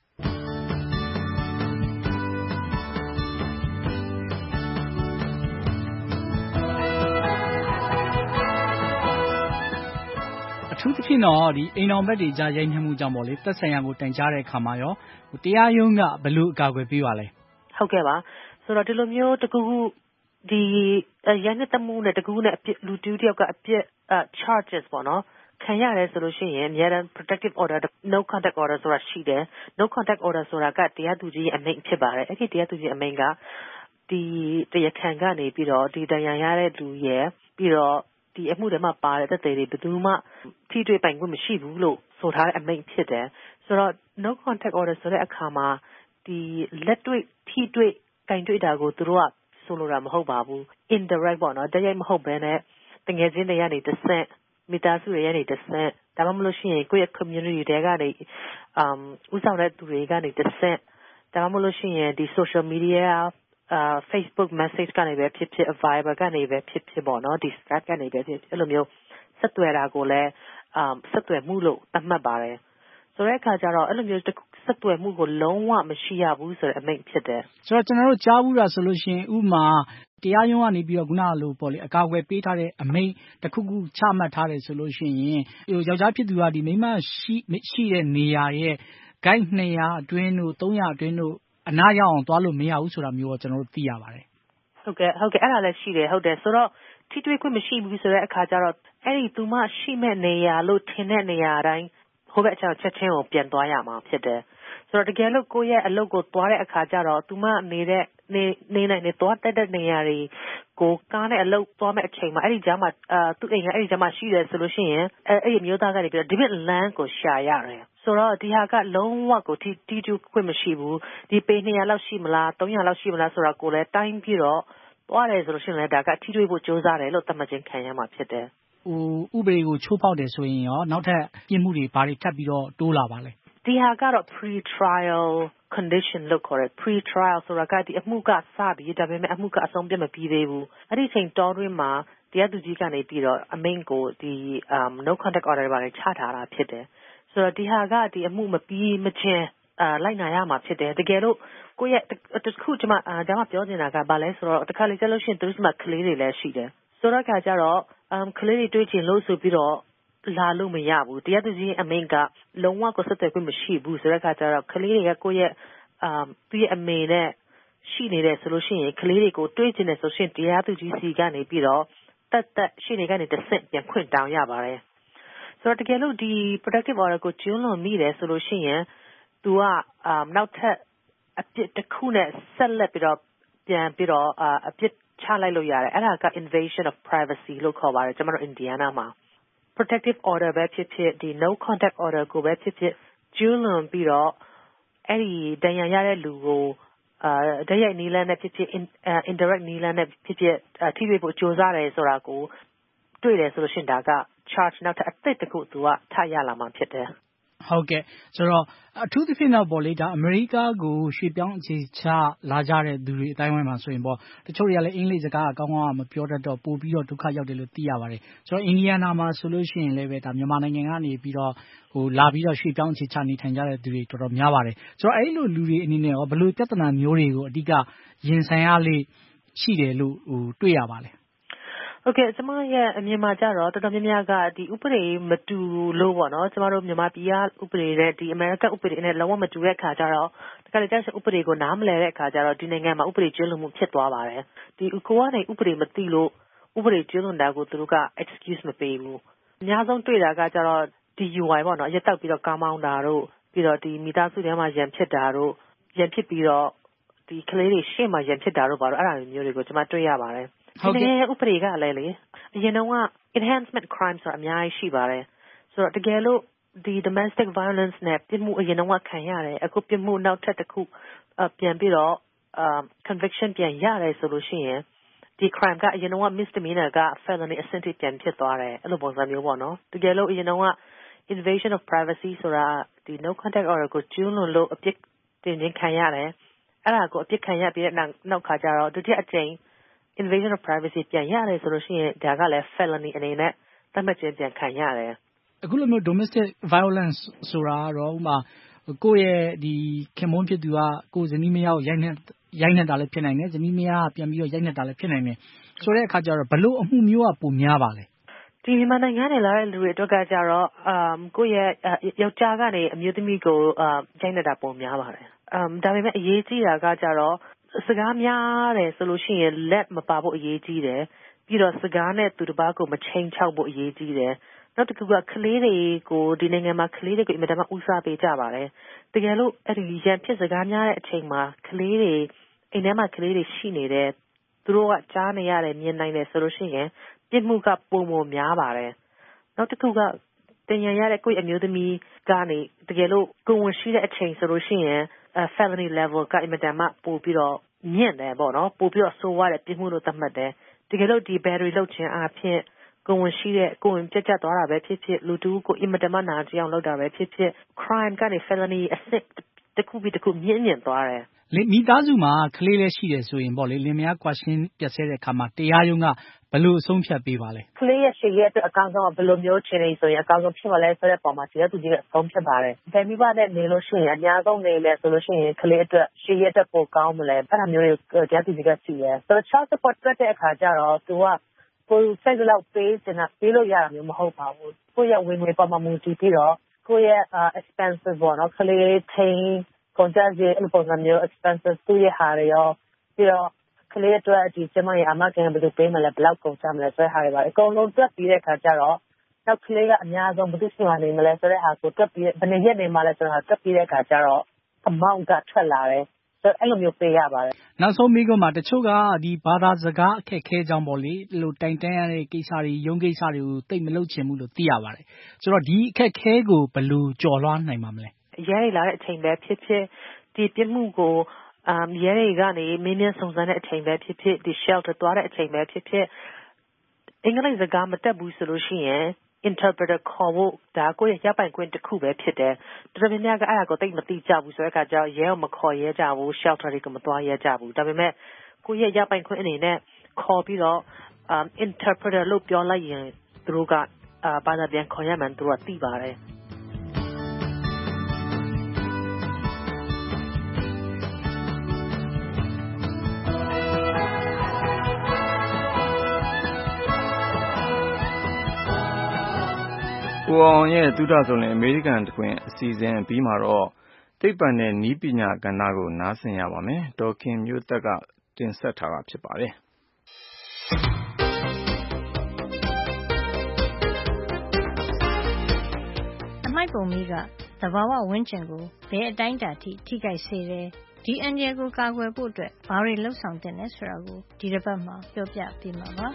အထူးသဖြင့်တော့ဒီအိမ်တော်ဘက်တွေကြားရိုက်နှက်မှုကြောင့်ပေါ့လေသက်ဆိုင်ရာကိုတိုင်ကြားတဲ့အခါမှာရောတရားရုံးကဘယ်လိုအကာအကွယ်ပေးပါလဲဟုတ်ကဲ့ပါဆိုတော့ဒီလိုမျိုးတကူဒီရန်တဲ့မှုနဲ့တကူနဲ့အပြစ်လူတူတယောက်ကအပြစ် charges ပေါ့နော်ခံရတယ်ဆိုလို့ရှိရင်အများအား protective order no contact order ဆိုတာရှိတယ် no contact order ဆိုတာကတရားသူကြီးအမိန့်ဖြစ်ပါတယ်အဲ့ဒီတရားသူကြီးအမိန့်ကဒီတရားခံကနေပြီးတော့ဒီတရားရတဲ့လူရဲ့ပြီးတော့ဒီအမှုတွေမှာပါတဲ့သက်သေတွေဘယ်သူမှထိတွေ့ပိုင်ခွင့်မရှိဘူးလို့ဆိုထားတဲ့အမိန့်ဖြစ်တယ်ဆိုတော့ no contact order ဆိုတဲ့အခါမှာဒီလက်တွေ့ထိတွေ့ကင်တွေ့တာကိုသူတို့ကဆိုလိုတာမဟုတ်ပါဘူး indirect ပေါ့နော်တရားမဟုတ်ဘဲနဲ့တကယ်ချင်းတွေကနေတစ်ဆင့်မိသားစုတွေကနေတစ်ဆင့်ဒါမှမဟုတ်ရှင်ကိုယ့်ရဲ့ community တွေကနေအမ်ဥဆောင်တဲ့သူတွေကနေတစ်ဆင့်ဒါမှမဟုတ်ရှင်ဒီ social media အာ Facebook message ကနေပဲဖြစ်ဖြစ် Viber ကနေပဲဖြစ်ဖြစ်ပေါ့နော်ဒီ Skype ကနေပဲဖြစ်အဲ့လိုမျိုးဆက်သွယ်တာကိုလည်းအမ်ဆက်သွယ်မှုလို့သတ်မှတ်ပါတယ်ဆိုတဲ့အခါကျတော့အဲ့လိုမျိုးဆက်သွယ်မှုကိုလုံးဝမရှိရဘူးဆိုတဲ့အမိန့်ဖြစ်တယ်ဆိုတော့ကျွန်တော်တို့ကြားဘူးတာဆိုလို့ရှိရင်ဥမာတရားရုံးကနေပြီးတော့ခုနကလိုပေါ့လေအကာအကွယ်ပေးထားတဲ့အမိန့်တစ်ခုခုချမှတ်ထားတယ်ဆိုလို့ရှိရင်ဟိုယောက်ျားဖြစ်သူကဒီမိန်းမရှိရှိတဲ့နေရာရဲ့ gain နှစ်ရာအတွင်းတို့သုံးရာအတွင်းတို့အနားရောက်အောင်သွားလို့မရဘူးဆိုတာမျိုးကိုကျွန်တော်တို့သိရပါတယ်ဟုတ်ကဲ့ဟုတ်ကဲ့အဲ့ဒါလည်းရှိတယ်ဟုတ်တယ်ဆိုတော့ထိတွေ့ခွင့်မရှိဘူးဆိုတဲ့အခါကျတော့အဲ့ဒီသူမရှိမဲ့နေရာလို့ထင်တဲ့နေရာတိုင်းဟိုဘက်အချောင်းချက်ချင်းကိုပြန်သွားရမှာဖြစ်တယ်ဆိုတော့တကယ်လို့ကိုယ့်ရဲ့အလုပ်ကိုသွားတဲ့အခါကျတော့သူမနေတဲ့နေနေနိုင်နေသွားတက်တဲ့နေရာတွေကိုကားနဲ့အလုပ်သွားမဲ့အချိန်မှာအဲ့ဒီကြားမှာအာသူ့အိမ်ကအဲ့ဒီကြားမှာရှိတယ်ဆိုလို့ရှိရင်အဲ့အဲ့ဒီမျိုးသားကနေပြီးတော့ဒီဘက်လမ်းကိုရှာရတယ်ဆိုတော့ဒီဟာကလုံးဝကိုတီတီတူခွင့်မရှိဘူးဒီပေနှစ်ရာလောက်ရှိမလားသုံးရာလောက်ရှိမလားဆိုတာကိုလည်းတိုင်းပြီးတော့သွားတယ်ဆိုလို့ရှိရင်လည်းဒါကထိတွေ့ဖို့ကြိုးစားတယ်လို့သတ်မှတ်ခြင်းခံရမှာဖြစ်တယ်ဟိုဥပဒေကိုချိုးဖောက်တယ်ဆိုရင်ရောနောက်ထပ်ပြစ်မှုတွေဘာတွေထပ်ပြီးတော့တိုးလာပါလဲဒီဟာကတော့ pre trial condition လို့ခေါ်တယ် pre trial ဆိုတာကဒီအမှုကစပြီးဒါပေမဲ့အမှုကအဆုံးပြတ်မပြီးသေးဘူးအဲ့ဒီချိန်တောတွင်းမှာတရားသူကြီးကနေပြီးတော့အမိန့်ကိုဒီ um no contact order ဘာတွေချထားတာဖြစ်တယ်ဆိုတော့ဒီဟာကဒီအမှုမပြီးမချင်းအာလိုက်နာရမှာဖြစ်တယ်တကယ်လို့ကိုယ့်ရဲ့တခုကျွန်မအာဒါမှပြောနေတာကဘာလဲဆိုတော့တခါလေကျလို့ရှိရင်သူတို့ကကလေးတွေလည်းရှိတယ်ဆိုတော့ခါကျတော့ um ကလေးတွေတွေ့ချင်လို့ဆိုပြီးတော့လာလို့မရဘူးတရားသူကြီးအမိန့်ကလုံးဝကိုဆက်သွယ်ခွင့်မရှိဘူးဆိုတဲ့အခါကျတော့ကလေးတွေကကိုယ့်ရဲ့အမ်သူ့ရဲ့အမေနဲ့ရှိနေတယ်ဆိုလို့ရှိရင်ကလေးတွေကိုတွေးကျင်တယ်ဆိုရှင်တရားသူကြီးစီကနေပြီးတော့တက်တက်ရှိနေကနေတစ်ဆင့်ပြန်ခွင့်တောင်းရပါတယ်ဆိုတော့တကယ်လို့ဒီ protective order ကိုကျူးလွန်မိတယ်ဆိုလို့ရှိရင်သူကအမ်နောက်ထပ်အပြစ်တစ်ခုနဲ့ဆက်လက်ပြီးတော့ပြန်ပြီးတော့အပြစ်ချလိုက်လို့ရတယ်အဲ့ဒါက invasion of privacy လို့ခေါ်ပါတယ်ကျွန်တော်တို့ Indiana မှာprotective order ပဲဖြစ်ဖြစ်ဒီ no contact order ကိုပဲဖြစ်ဖြစ်ကျူးလွန်ပြီးတော့အဲ့ဒီဒဏ်ရာရတဲ့လူကိုအာတိုက်ရိုက်နီးလန်းနဲ့ဖြစ်ဖြစ် indirect နီးလန်းနဲ့ဖြစ်ဖြစ်ထိတွေ့ဖို့ကြိုးစားတယ်ဆိုတာကိုတွေ့တယ်ဆိုလို့ရှိရင်ဒါက charge နောက်ထပ်အသစ်တစ်ခုသူကထရလာမှာဖြစ်တယ်ဟဟုတ်ကဲ့ဆိုတော့အထူးသဖြင့်တော့ပေါ့လေဒါအမေရိကကိုရွှေ့ပြောင်းအခြေချလာကြတဲ့သူတွေအတိုင်းဝိုင်းမှာဆိုရင်ပေါ့တချို့တွေကလည်းအင်္ဂလိပ်စကားအကောင်းကောင်းမပြောတတ်တော့ပို့ပြီးတော့ဒုက္ခရောက်တယ်လို့သိရပါတယ်ဆိုတော့အင်ဒီယာနာမှာဆိုလို့ရှိရင်လည်းပဲဒါမြန်မာနိုင်ငံကနေပြီးတော့ဟိုလာပြီးတော့ရွှေ့ပြောင်းအခြေချနေထိုင်ကြတဲ့သူတွေတော်တော်များပါတယ်ဆိုတော့အဲ့လိုလူတွေအနေနဲ့ရောဘယ်လိုပြဿနာမျိုးတွေကိုအဓိကရင်ဆိုင်ရလေရှိတယ်လို့ဟိုတွေ့ရပါလဲโอเคကျမရဲ့အမြင်မှာကြတော့တော်တော်များများကဒီဥပဒေမတူလို့ပေါ့နော်ကျမတို့မြန်မာပြည်ကဥပဒေနဲ့ဒီအမေရိကန်ဥပဒေနဲ့လုံးဝမတူတဲ့အခါကျတော့တခါလေကျရင်ဥပဒေကိုနားမလည်တဲ့အခါကျတော့ဒီနိုင်ငံမှာဥပဒေကျင့်လို့မှုဖြစ်သွားပါတယ်ဒီကိုကနေဥပဒေမသိလို့ဥပဒေကျင့်လို့တာကိုသူတို့က excuse မပေးဘူးအများဆုံးတွေ့တာကကျတော့ဒီ ယူ အိုင် ပေါ့နော်ရက်တောက်ပြီးတော့ကားမောင်းတာတို့ပြီးတော့ဒီမိသားစုထဲမှာရန်ဖြစ်တာတို့ရန်ဖြစ်ပြီးတော့ဒီကလေးတွေရှေ့မှာရန်ဖြစ်တာတို့ပါတော့အဲ့ဒါမျိုးတွေကိုကျမတွေ့ရပါတယ်ဟုတ်ကဲ့ဥပဒေကလည်းလေအရင်တော့ enhancement crime ဆိုတာအများကြီးရှိပါတယ်ဆိုတော့တကယ်လို့ဒီ domestic violence နဲ့ပြစ်မှုအရင်တော့ခံရတယ်အခုပြစ်မှုနောက်ထပ်တစ်ခုပြန်ပြီးတော့ conviction ပြန်ရတယ်ဆိုလို့ရှိရင်ဒီ crime ကအရင်တော့ misdemeanor က felony အဆင့်ထိပြန်ဖြစ်သွားတယ်အဲ့လိုပုံစံမျိုးပေါ့နော်တကယ်လို့အရင်တော့ invasion of privacy ဆိုတာဒီ no contact order ကိုကျူးလွန်လို့အပြစ်တင်ခြင်းခံရတယ်အဲ့ဒါကိုအပြစ်ခံရပြီးတဲ့နောက်ခါကျတော့ဒုတိယအကြိမ်invasion of privacy ပြန်ရတယ်ဆိုလို့ရှိရင်ဒါကလည်း felony အနေနဲ့သတ်မှတ်ခြင်းပြန်ခံရတယ်အခုလိုမျိုး domestic violence ဆိုတာတော့ဥမာကိုယ့်ရဲ့ဒီခင်မွန်းဖြစ်သူကကိုယ်ဇနီးမယားကိုရိုက်နှက်ရိုက်နှက်တာလည်းဖြစ်နိုင်တယ်ဇနီးမယားကပြန်ပြီးတော့ရိုက်နှက်တာလည်းဖြစ်နိုင်တယ်ဆိုတဲ့အခါကျတော့ဘလို့အမှုမျိုးကပုံများပါလဲဒီမြန်မာနိုင်ငံနဲ့လာတဲ့လူတွေအတွက်ကကြတော့အမ်ကိုယ့်ရဲ့ယောက်ျားကနေအမျိုးသမီးကိုအမ်ရိုက်နှက်တာပုံများပါတယ်အမ်ဒါပေမဲ့အရေးကြီးတာကကြတော့စကားများတယ်ဆိုလို့ရှိရင်လက်မပါဖို့အရေးကြီးတယ်ပြီးတော့စကားနဲ့သူတစ်ပါးကိုမချိန်ချောက်ဖို့အရေးကြီးတယ်နောက်တစ်ခုကကလေးတွေကိုဒီနိုင်ငံမှာကလေးတွေကိုအင်မတန်မှဦးစားပေးကြပါတယ်တကယ်လို့အဲ့ဒီရန်ဖြစ်စကားများတဲ့အချိန်မှာကလေးတွေအိမ်ထဲမှာကလေးတွေရှိနေတယ်သူတို့ကကြားနေရတယ်မြင်နိုင်တယ်ဆိုလို့ရှိရင်ပြစ်မှုကပုံပုံများပါတယ်နောက်တစ်ခုကတင်ရရတဲ့ကိုယ့်အမျိုးသမီးကနေတကယ်လို့ကိုဝင်ရှိတဲ့အချိန်ဆိုလို့ရှိရင် felony level ကအင်မတန်မှပို့ပြီးတော့မြင့်တယ်ပေါ့နော်ပို့ပြီးတော့ဆိုးရတဲ့ပြစ်မှုလို့သတ်မှတ်တယ်တကယ်လို့ဒီ battery လောက်ခြင်းအပြင်ကိုဝင်ရှိတဲ့ကိုဝင်ပြတ်ကျသွားတာပဲဖြစ်ဖြစ်လူတူကိုအင်မတန်မှနာကျင်အောင်လုပ်တာပဲဖြစ်ဖြစ် crime ကနေ felony အဆင့်တစ်ခုပြီးတစ်ခုမြင့်မြင့်သွားတယ်လေမိသားစုမှာကလေးလည်းရှိတယ်ဆိုရင်ပေါ့လေလင်မယားကွာရှင်းပြတ်ဆဲတဲ့အခါမှာတရားရုံးကဘယ်လိုအဆုံးဖြတ်ပေးပါလဲကလေးရဲ့ရှေ့ရဲ့အတွက်အကောင်းဆုံးကဘယ်လိုမျိုးချင်နေဆိုရင်အကောင်းဆုံးဖြစ်ပါလဲဆိုတဲ့ပုံမှာဒီကသူကြီးကအဆုံးဖြတ်ပါတယ်။ဒါမိဘနဲ့နေလို့ရှိရင်အများဆုံးနေလဲဆိုလို့ရှိရင်ကလေးအတွက်ရှေ့ရဲ့အတွက်ပိုကောင်းမလဲအဲ့ဒါမျိုးတွေကိုဒီကသူကြီးကရှိရဲဆိုတော့ child support တွက်တဲ့အခါကျတော့သူကကိုယ်စိတ်လောက်ပေးချင်တာပေးလို့ရတာမျိုးမဟုတ်ပါဘူးကိုယ့်ရဲ့ဝင်ငွေပေါ်မှာမူတည်ပြီးတော့ကိုယ့်ရဲ့ expenses ပေါ့နော်ကလေးထိန်းကုန်ကြစည်အပုံစံမျိုး expenses သူ့ရဲ့ဟာတွေရောပြီးတော့ကလေးအတွက်ဒီကျမရဲ့အမကန်ဘယ်လိုပေးမလဲဘယ်လောက်ကုန်ကြမလဲဆိုတဲ့ဟာတွေပါအကုန်လုံးတွက်ပြီးတဲ့အခါကျတော့နောက်ကလေးကအများဆုံးဘယ်သူရှိမှနေမလဲဆိုတဲ့ဟာကိုတွက်ပြီးဘယ်နှစ်ရက်နေမှလဲဆိုတော့တွက်ပြီးတဲ့အခါကျတော့ amount ကထွက်လာတယ်ဆိုတော့အဲ့လိုမျိုးပေးရပါတယ်နောက်ဆုံးမိကုန်းမှာတချို့ကဒီဘာသာစကားအခက်ခဲကြောင်းပေါ့လေလို့တိုင်တန်းရတဲ့ကိစ္စတွေရုံးကိစ္စတွေကိုသိမလုပ်ချင်ဘူးလို့သိရပါတယ်ဆိုတော့ဒီအခက်ခဲကိုဘယ်လိုကျော်လွှားနိုင်မှာမလဲရဲရလာတဲ့အချိန်ပဲဖြစ်ဖြစ်ဒီပြစ်မှုကိုအမ်ရဲတွေကနေမင်းမြန်းစုံစမ်းတဲ့အချိန်ပဲဖြစ်ဖြစ်ဒီ shelter သွားတဲ့အချိန်ပဲဖြစ်ဖြစ်အင်္ဂလိပ်စကားမတတ်ဘူးဆိုလို့ရှိရင် interpreter ခေါ်ဖို့ဒါကိုရပိုင်ခွင့်တစ်ခုပဲဖြစ်တယ်တော်တော်များများကအဲ့ဒါကိုသိမသိကြဘူးဆိုတဲ့အခါကျတော့ရဲကိုမခေါ်ရဲကြဘူး shelter တွေကမသွားရဲကြဘူးဒါပေမဲ့ကိုရရပိုင်ခွင့်အနေနဲ့ခေါ်ပြီးတော့ interpreter လို့ပြောလိုက်ရင်သူတို့ကဘာသာပြန်ခေါ်ရမှန်းသူတို့ကသိပါတယ်ကိုအောင်ရဲ့သုဒ္ဓဆုံးနဲ့အမေရိကန်တခွင်အစီအစဉ်ပြီးမှာတော့သိပ္ပံနဲ့နည်းပညာကဏ္ဍကိုနားဆင်ရပါမယ်ဒေါ်ခင်မျိုးသက်ကတင်ဆက်ထားတာဖြစ်ပါတယ်အမိုက်ပုံမီးကသဘာဝဝန်းကျင်ကိုဘယ်အတိုင်းအတာထိထိခိုက်စေတယ်ဒီအန္တရာယ်ကိုကာကွယ်ဖို့အတွက်ဘာတွေလှုပ်ဆောင်သင့်လဲဆိုတာကိုဒီတစ်ပတ်မှာပြောပြပေးမှာပါ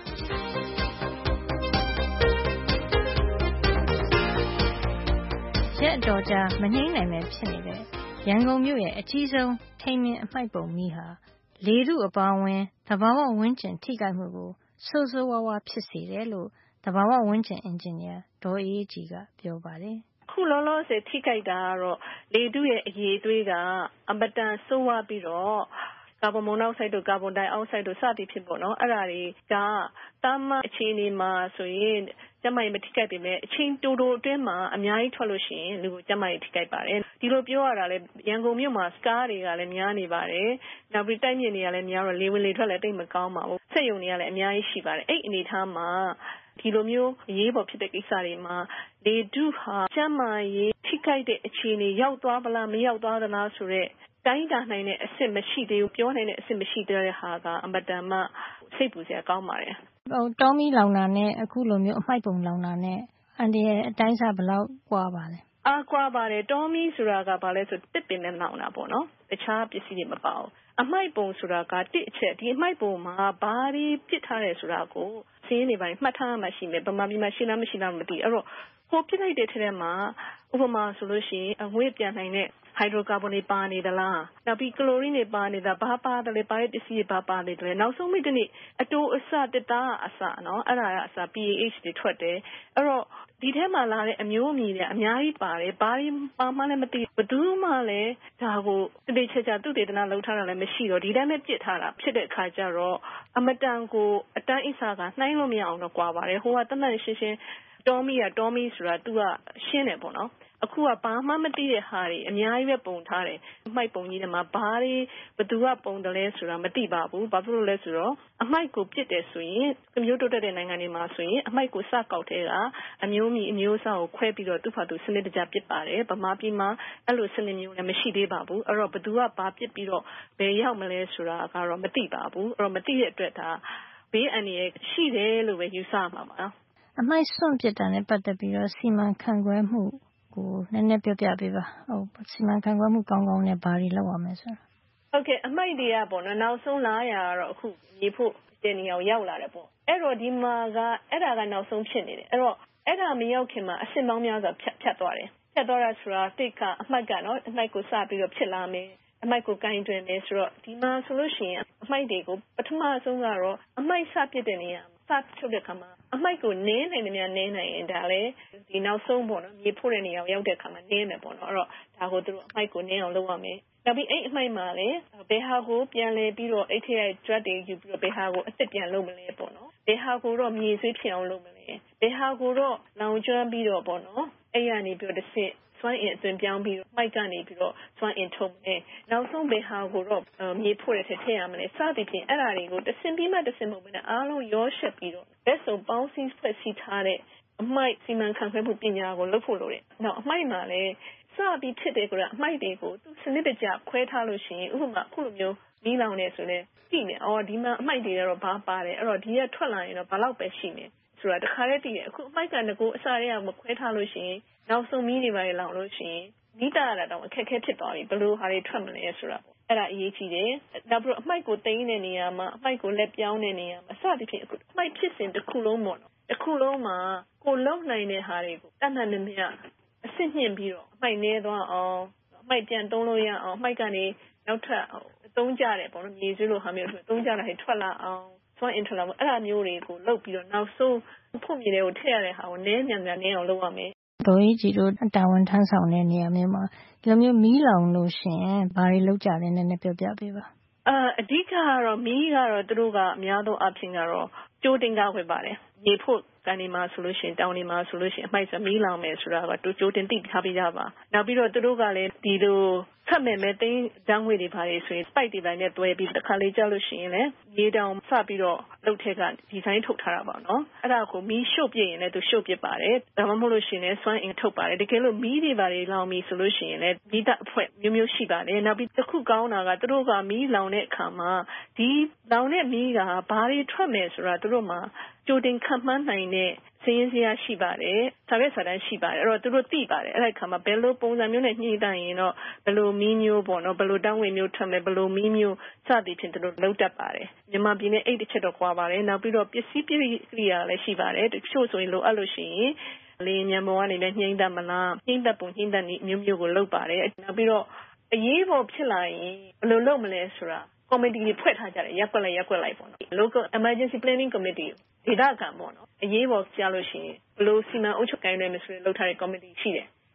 ရက်အတော်ကြာမငြိမ်းနိုင်ပဲဖြစ်နေတဲ့ရန်ကုန်မြို့ရဲ့အကြီးဆုံးထိန်းမင်းအမှိုက်ပုံမီးဟာလေထုအပါအဝင်သဘာဝဝန်းကျင်ထိခိုက်မှုကိုဆိုးဆိုးဝါးဝါးဖြစ်စေတယ်လို့သဘာဝဝန်းကျင်အင်ဂျင်နီယာဒေါ်အေးအေးကြည်ကပြောပါတယ်ခုလောလောဆယ်ထိခိုက်တာကတော့လေထုရဲ့အရေးအသွေးကအမတန်ဆိုးဝါးပြီးတော့ကာဗွန်မိုနောက်ဆိုက်တို့ကာဗွန်ဒိုင်အောက်ဆိုက်တို့စသည်ဖြစ်ပေါ့နော်အဲ့ဒါတွေကတာမန်အခြေအနေမှာဆိုရင်ကျမကြီးမထိခိုက်ပေမဲ့အချင်းတူတူအတွင်းမှာအများကြီးထွက်လို့ရှိရင်လူကိုကျမကြီးထိခိုက်ပါတယ်ဒီလိုပြောရတာလေရန်ကုန်မြို့မှာစကားတွေကလည်းများနေပါတယ်နောက်ပြီးတိုက်မြစ်တွေကလည်းများတော့လေဝင်လေထွက်လည်းတိတ်မကောင်းပါဘူးစက်ရုံတွေကလည်းအများကြီးရှိပါတယ်အဲ့အနေထားမှာဒီလိုမျိုးအရေးပေါ်ဖြစ်တဲ့ကိစ္စတွေမှာလေထုဟာကျမကြီးထိခိုက်တဲ့အခြေအနေရောက်သွားပလားမရောက်သွားသလားဆိုတော့တိုင်းတာနိုင်တဲ့အစ်စ်မရှိသေးဘူးပြောနိုင်တဲ့အစ်စ်မရှိသေးတဲ့ဟာကအမတန်မှစိတ်ပူစရာကောင်းပါတယ်ဟိုတောမီလောင်တာနဲ့အခုလိုမျိုးအမိုက်ပုံလောင်တာနဲ့အန်ဒီရဲ့အတိုင်းစားဘယ်လောက်ကွာပါလဲအားကွာပါတယ်တောမီဆိုတာကဘာလဲဆိုတစ်ပင်နဲ့လောင်တာပေါ့နော်တခြားပစ္စည်းတွေမပါဘူးအမိုက်ပုံဆိုတာကတစ်အချက်ဒီအမိုက်ပုံမှာဘာတွေပြစ်ထားတယ်ဆိုတာကိုစင်းနေပိုင်းမှတ်ထားမှရှိမယ်ဗမာပြည်မှာရှိလားမရှိလားမသိအဲ့တော့ဟိုပြစ်လိုက်တဲ့ထဲမှာဥပမာဆိုလို့ရှိရင်အငွေ့ပြန်နိုင်တဲ့ဟိုက်ဒရိုကာဗွန်တွေပါနေသလားနောက်ပြီးကလိုရင်းတွေပါနေတာဘာပါတယ်လဲပါတဲ့ပစ္စည်းတွေဘာပါနေတယ်နောက်ဆုံးမိတနေ့အတိုးအဆတစ်သားအဆနော်အဲ့ဒါကအဆ P A H တွေထွက်တယ်အဲ့တော့ဒီထဲမှာလာတဲ့အမျိုးအမည်တွေအများကြီးပါတယ်ဘာတွေပါမှလည်းမသိဘယ်သူမှလည်းဒါကိုတိတိကျကျသူတေသနာလုပ်ထားတာလည်းမရှိတော့ဒီတိုင်းပဲပြစ်ထားတာဖြစ်တဲ့အခါကျတော့အမတန်ကိုအတိုင်းအဆကနှိုင်းလို့မရအောင်တော့ကွာပါတယ်ဟိုကတမန်ရှင်းရှင်းတော်မီကတော်မီဆိုတာ तू ကရှင်းတယ်ပေါ့နော်အခုကဘာမှမသိတဲ့ဟာတွေအများကြီးပဲပုံထားတယ်အမိုက်ပုံကြီးတွေမှာဘာတွေဘသူကပုံတယ်လဲဆိုတာမသိပါဘူးဘာဖြစ်လို့လဲဆိုတော့အမိုက်ကိုပြစ်တယ်ဆိုရင်မျိုးတိုးတက်တဲ့နိုင်ငံတွေမှာဆိုရင်အမိုက်ကိုစကောက်တဲ့ကအမျိုးမီအမျိုးအစားကိုခွဲပြီးတော့သူ့ဖာသူစနစ်တကျပြစ်ပါတယ်ဗမာပြည်မှာအဲ့လိုစနစ်မျိုးလည်းမရှိသေးပါဘူးအဲ့တော့ဘသူကဘာပြစ်ပြီးတော့ဘယ်ရောက်မလဲဆိုတာကတော့မသိပါဘူးအဲ့တော့မသိတဲ့အတွက်ဒါဘေးအန္တရာယ်ရှိတယ်လို့ပဲယူဆမှာပါအမိုက်စွန့်ပစ်တာနဲ့ပတ်သက်ပြီးတော့စီမံခန့်ခွဲမှုကိုနည်းနည်းပြောပြပေးပါဟုတ်စီမံခန့်ခွဲမှုကောင်းကောင်းနဲ့ဘာတွေလုပ်ရမလဲဆိုတော့ဟုတ်ကဲ့အမိုက်တွေကပေါ့နော်နောက်ဆုံးလာရတော့အခုမြေဖို့တင်နေအောင်ရောက်လာတယ်ပေါ့အဲ့တော့ဒီမှာကအဲ့ဒါကနောက်ဆုံးဖြစ်နေတယ်အဲ့တော့အဲ့ဒါမရောက်ခင်မှာအစင်ပေါင်းများစွာဖြတ်ဖြတ်သွားတယ်ဖြတ်သွားတာဆိုတာတိတ်ကအမိုက်ကနော်အမိုက်ကိုစပြီးတော့ဖြစ်လာမယ်အမိုက်ကိုကင်တွင်မယ်ဆိုတော့ဒီမှာဆိုလို့ရှိရင်အမိုက်တွေကိုပထမဆုံးကတော့အမိုက်စပစ်တဲ့နေရာစထုတ်တဲ့ခါမှာအမိုက်ကိုနင်းနိုင်တယ်များနင်းနိုင်ရင်ဒါလည်းဒီနောက်ဆုံးပေါ့နော်မြေဖို့တဲ့နေရာရောက်တဲ့ခါမှာနင်းမယ်ပေါ့နော်အဲ့တော့ဒါကိုသူတို့အမိုက်ကိုနင်းအောင်လုပ်ရမယ်နောက်ပြီးအဲ့အမိုက်မှာလည်းဘယ်ဟာကိုပြန်လဲပြီးတော့အဲ့ထက် drug တွေယူပြီးတော့ဘယ်ဟာကိုအစ်စ်ပြန်လုပ်မလဲပေါ့နော်ဘယ်ဟာကိုတော့မြေဆွေးဖြစ်အောင်လုပ်မလဲဘယ်ဟာကိုတော့လောင်ကျွမ်းပြီးတော့ပေါ့နော်အဲ့ရနေပြီးတော့တစ်ဆင့်စွမ်းအင်အသွင်ပြောင်းပြီးမိုက်ကနေပြီးတော့စွမ်းအင်ထုတ်မယ်နောက်ဆုံးဘယ်ဟာကိုတော့မြေဖို့တဲ့ထည့်ထည့်ရမလဲစသည်ဖြင့်အဲ့ဒါတွေကိုတစ်ဆင့်ပြီးမှတစ်ဆင့်မဟုတ်ဘဲနဲ့အားလုံးရောရှက်ပြီးတော့လက်စုံပေါင်းစည်းဖွဲ့စည်းထားတဲ့အမိုက်စီမံခန့်ခွဲမှုပညာကိုလုပ်ဖို့လိုတယ်နောက်အမိုက်မှာလည်းစပြီးဖြစ်တယ်ဆိုတာအမိုက်တွေကိုသူစနစ်တကျခွဲထားလို့ရှိရင်ဥပမာအခုလိုမျိုးမီးလောင်နေဆိုလဲကြည့်နေအော်ဒီမှာအမိုက်တွေကတော့ဘာပါတယ်အဲ့တော့ဒီကထွက်လာရင်တော့ဘာလောက်ပဲရှိနေဆိုတာတခါတည်းတည်တယ်အခုအမိုက်ကတကူအစားတွေကမခွဲထားလို့ရှိရင်နောက်ဆုံးမီးတွေပါလောင်လို့ရှိရင်မိတာရတာတော့အခက်အခဲဖြစ်သွားပြီဘလို့ဟာတွေထွက်မလဲဆိုတာအဲ့ဒါအရေးကြီးတယ်နောက်ပြီးတော့အမိုက်ကိုတင်တဲ့နေရာမှာအမိုက်ကိုလက်ပြောင်းတဲ့နေရာမှာစသည်ဖြင့်အခုအမိုက်ဖြစ်စဉ်တစ်ခုလုံးပေါ့နော်တစ်ခုလုံးမှာကိုလုံနိုင်တဲ့ဟာတွေကိုတတ်မှတ်နေမြအစ်စ်ညှင့်ပြီးတော့အမိုက်နေသွားအောင်အမိုက်ပြန်သုံးလို့ရအောင်အမိုက်ကနေနောက်ထပ်သုံးကြတယ်ပေါ့နော်မြေဆွေးလိုဟာမျိုးတွေသုံးကြတာတွေထွက်လာအောင်စွမ်းအင်ထွက်လာအောင်အဲ့ဒါမျိုးတွေကိုလုပ်ပြီးတော့နောက်ဆုံးဖို့မြေတွေကိုထည့်ရတဲ့ဟာကိုနည်းမြန်မြန်နည်းအောင်လုပ်ရမယ်ဒေါ်ကြီးကြီးတို့တာဝန်ထမ်းဆောင်တဲ့နေရာမျိုးမှာဒီလိုမျိုးမီးလောင်လို့ရှိရင်ဘာတွေလုပ်ကြလဲနည်းနည်းပြောပြပေးပါအာအဓိကကတော့မီးကတော့သူတို့ကအများသောအားဖြင့်ကတော့ကြိုးတင်ကားဝင်ပါတယ်ရေဖို့ကနေမှာဆိုလို့ရှိရင်တောင်နေမှာဆိုလို့ရှိရင်အမိုက်စမီးလောင်မယ်ဆိုတာကတူကြိုးတင်သိထားပြီးကြပါနောက်ပြီးတော့သူတို့ကလည်းဒီလိုဖတ်မယ်မဲ့တင်းဓာတ်ငွေတွေပါလေဆိုရင် spike တွေပိုင်းနဲ့တွဲပြီးတစ်ခါလေးကြောက်လို့ရှိရင်လည်းရေတောင်စပြီးတော့လုတ်ထက်ကဒီဇိုင်းထုတ်ထားတာပါနော်အဲ့ဒါကိုမီးရှို့ပြရင်လည်းသူရှို့ပြပါတယ်ဒါမှမဟုတ်လို့ရှိရင်လည်းစွမ်းအင်ထုတ်ပါတယ်တကယ်လို့မီးတွေပါလေလောင်ပြီဆိုလို့ရှိရင်လည်းမီးတပ်အဖွဲ့မျိုးမျိုးရှိပါတယ်နောက်ပြီးတစ်ခုကောင်းတာကသူတို့ကမီးလောင်တဲ့အခါမှာဒီလောင်တဲ့မီးကဘာတွေထွက်မယ်ဆိုတာသူတို့မှာကြိုတင်ခန့်မှန်းနိုင်တဲ့စည်ရင်းစရာရှိပါတယ်စာရွက်စာတမ်းရှိပါတယ်အဲ့တော့သူတို့သိပါတယ်အဲ့ဒီခါမှာဘယ်လိုပုံစံမျိုးနဲ့ညှိနှိုင်းရင်တော့ဘယ်လိုမီးမျိုးပေါ့နော်ဘယ်လိုတောင်းဝင်မျိုးထွက်မယ်ဘယ်လိုမီးမျိုးစသည်ဖြင့်သူတို့လုပ်တတ်ပါတယ်မြန်မာပြည်နဲ့အဲ့ဒီချက်တော့ကွာပါတယ်နောက်ပြီးတော့ပစ္စည်းပြည့်ကိရိယာလည်းရှိပါတယ်တချို့ဆိုရင်လိုအပ်လို့ရှိရင်လေညံပေါ်ကနေလည်းညှိတတ်မလားညှိတတ်ပုံညှိတတ်နည်းမျိုးမျိုးကိုလုပ်ပါတယ်နောက်ပြီးတော့အရေးပေါ်ဖြစ်လာရင်ဘယ်လိုလုပ်မလဲဆိုတာcommittee တွေဖွဲ့ထားကြတယ်ရက်ွက်လိုက်ရက်ွက်လိုက်ပေါ့နော် local emergency planning committee ဒေသခံပေါ့နော်အရေးပေါ်ကြားလို့ရှိရင်ဘယ်လိုစီမံအုပ်ချုပ်ကိုင်ရမယ်ဆိုရင်လုပ်ထားတဲ့ committee ရှိတယ်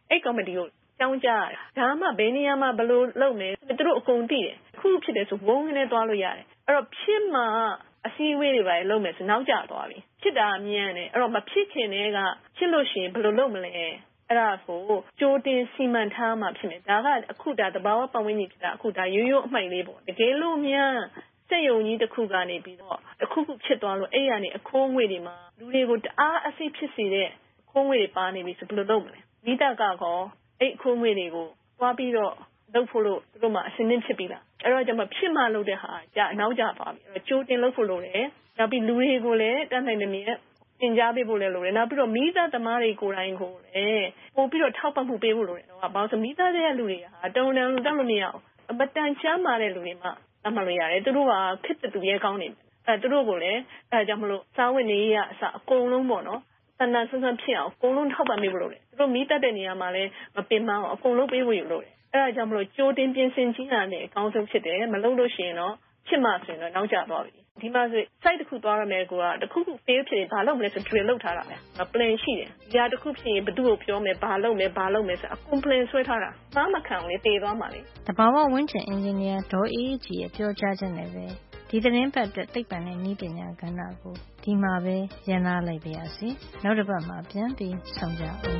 အဲ့ကော်မတီကိုကြောင်းကြရတာဒါမှဘယ်နေရာမှာဘယ်လိုလုပ်မယ်သူတို့အကုန်သိတယ်ခုဖြစ်တယ်ဆိုဝုန်းကနေသွားလို့ရတယ်အဲ့တော့ဖြစ်မှာအစည်းအဝေးတွေပဲလုပ်မယ်ဆိုနောက်ကျသွားပြီဖြစ်တာအမြန်တယ်အဲ့တော့မဖြစ်ခင်တည်းကဖြစ်လို့ရှိရင်ဘယ်လိုလုပ်မလဲအဲ့ဒါကိုကြိုတင်စီမံထားမှဖြစ်မယ်ဒါကအခုဒါတဘာဝပတ်ဝန်းကျင်ဖြစ်တာအခုဒါရိုးရိုးအမှိုက်လေးပေါ့တကယ်လို့များစက်ယုံကြီးတစ်ခုကနေပြီးတော့တစ်ခုခုဖြစ်သွားလို့အဲ့ရနေအခိုးငွေတွေမှာလူတွေကိုတအားအစိတ်ဖြစ်စေတဲ့ခိုးငွေတွေပါနေပြီဆိုဘယ်လိုလုပ်မလဲမိသားကကောအဲ့ခိုးငွေတွေကိုသွားပြီးတော့လုပ်ဖို့လို့သူတို့မှအစင်းင်းဖြစ်ပြီလားအဲ့တော့ကျွန်မဖြစ်မှလုပ်တဲ့ဟာကြာအနောက်ကျသွားပြီအဲ့တော့ကြိုတင်လုပ်ဖို့လိုတယ်နောက်ပြီးလူတွေကိုလည်းတတ်နိုင်တဲ့မြင်သင်ကြားပေးဖို့လည်းလိုတယ်နောက်ပြီးတော့မိသားသမားတွေကိုယ်တိုင်ကိုလည်းပို့ပြီးတော့ထောက်ပံ့မှုပေးဖို့လိုတယ်တော့ဘာလို့ဆိုမိသားတဲ့လူတွေဟာတုံတန်လူတောက်လို့မရအောင်အပတန်ချမ်းမာတဲ့လူတွေမှတတ်မှလို့ရတယ်သူတို့ကခစ်တူရဲကောင်းနေအဲသူတို့ကိုလည်းအဲကြောင့်မလို့စားဝတ်နေရအစအကုန်လုံးပေါ့နော်တန်တန်ဆန်းဆန်းဖြစ်အောင်အကုန်လုံးထောက်ပံ့ပေးဖို့လိုတယ်သူတို့မိတတ်တဲ့နေရာမှာလည်းမပင်မအောင်အကုန်လုံးပေးဖို့လိုတယ်အဲဒါကြောင့်မလို့ကြိုတင်ပြင်ဆင်ခြင်းရတယ်အကောင်းဆုံးဖြစ်တယ်မလုပ်လို့ရှိရင်တော့ဖြစ်မှဆိုရင်တော့နောက်ကျသွားပြီဒီမှာဆို site တစ်ခုသွားရမယ်ကိုကတစ်ခုခု fail ဖြစ်ရင်ဘာလုပ်မလဲဆို drill လုပ်ထားတာပဲ plan ရှိတယ်ဒီဟာတစ်ခုဖြစ်ရင်ဘယ်သူ့ကိုပြောမယ်ဘာလုပ်မယ်ဘာလုပ်မယ်ဆိုအကုန် plan ဆွဲထားတာဘာမှခံအောင်လေတည်သွားမှာလေတဘာဝဝန်းကျင်အင်ဂျင်နီယာဒေါ်အေးကြီးရဲ့ပြောကြားချက်နဲ့ပဲဒီသတင်းပတ်အတွက်သိပ္ပံနဲ့နည်းပညာကဏ္ဍကိုဒီမှာပဲရန်နာလိုက်ပါရစေနောက်တစ်ပတ်မှာပြန်ပြီးဆောင်ကြအောင်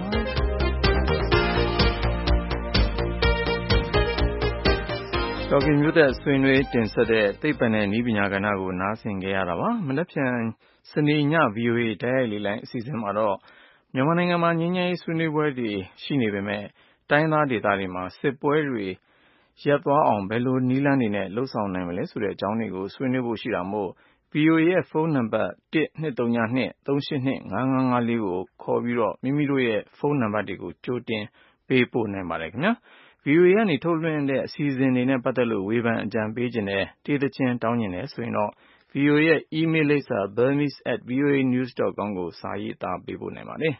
ဒေါက်တာမျိုးသက်ဆွေးနွေးတင်ဆက်တဲ့သိပ္ပံနဲ့နည်းပညာကဏ္ဍကိုနားဆင်ခဲ့ရတာပါမနက်ဖြန်စနေည ဗွီအိုအေ တိုက်ရိုက်လေလိုင်းအစီအစဉ်မှာတော့မြန်မာနိုင်ငံမှာငြိမ်းချမ်းရေးဆွေးနွေးပွဲတွေရှိနေပေမဲ့တိုင်းသားဒေသတွေမှာစစ်ပွဲတွေရပ်သွားအောင်ဘယ်လိုနည်းလမ်းတွေနဲ့လှုပ်ဆောင်နိုင်မလဲဆိုတဲ့အကြောင်းတွေကိုဆွေးနွေးဖို့ရှိတာမို့ ဗွီအိုအေ ရဲ့ဖုန်းနံပါတ် one two three two three eight two five five four ကိုခေါ်ပြီးတော့မိမိတို့ရဲ့ဖုန်းနံပါတ်တွေကိုကြိုတင်ပေးပို့နိုင်ပါတယ်ခင်ဗျာ ဗွီအိုအေ ကနေထုတ်လွှင့်တဲ့အစီအစဉ်တွေနဲ့ပတ်သက်လို့ဝေဖန်အကြံပေးခြင်းနဲ့တေးသချင်းတောင်းခြင်းနဲ့ဆိုရင်တော့ ဗွီအိုအေ ရဲ့ email လိပ်စာ burmese at voa news dot com ကိုစာရေးသားပေးပို့နိုင်ပါတယ်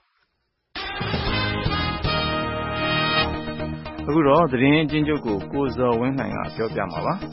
အခုတော့သတင်းအချင်းချုပ်ကိုကိုဇော်ဝင်းလှိုင်ကပြောပြမှာပါ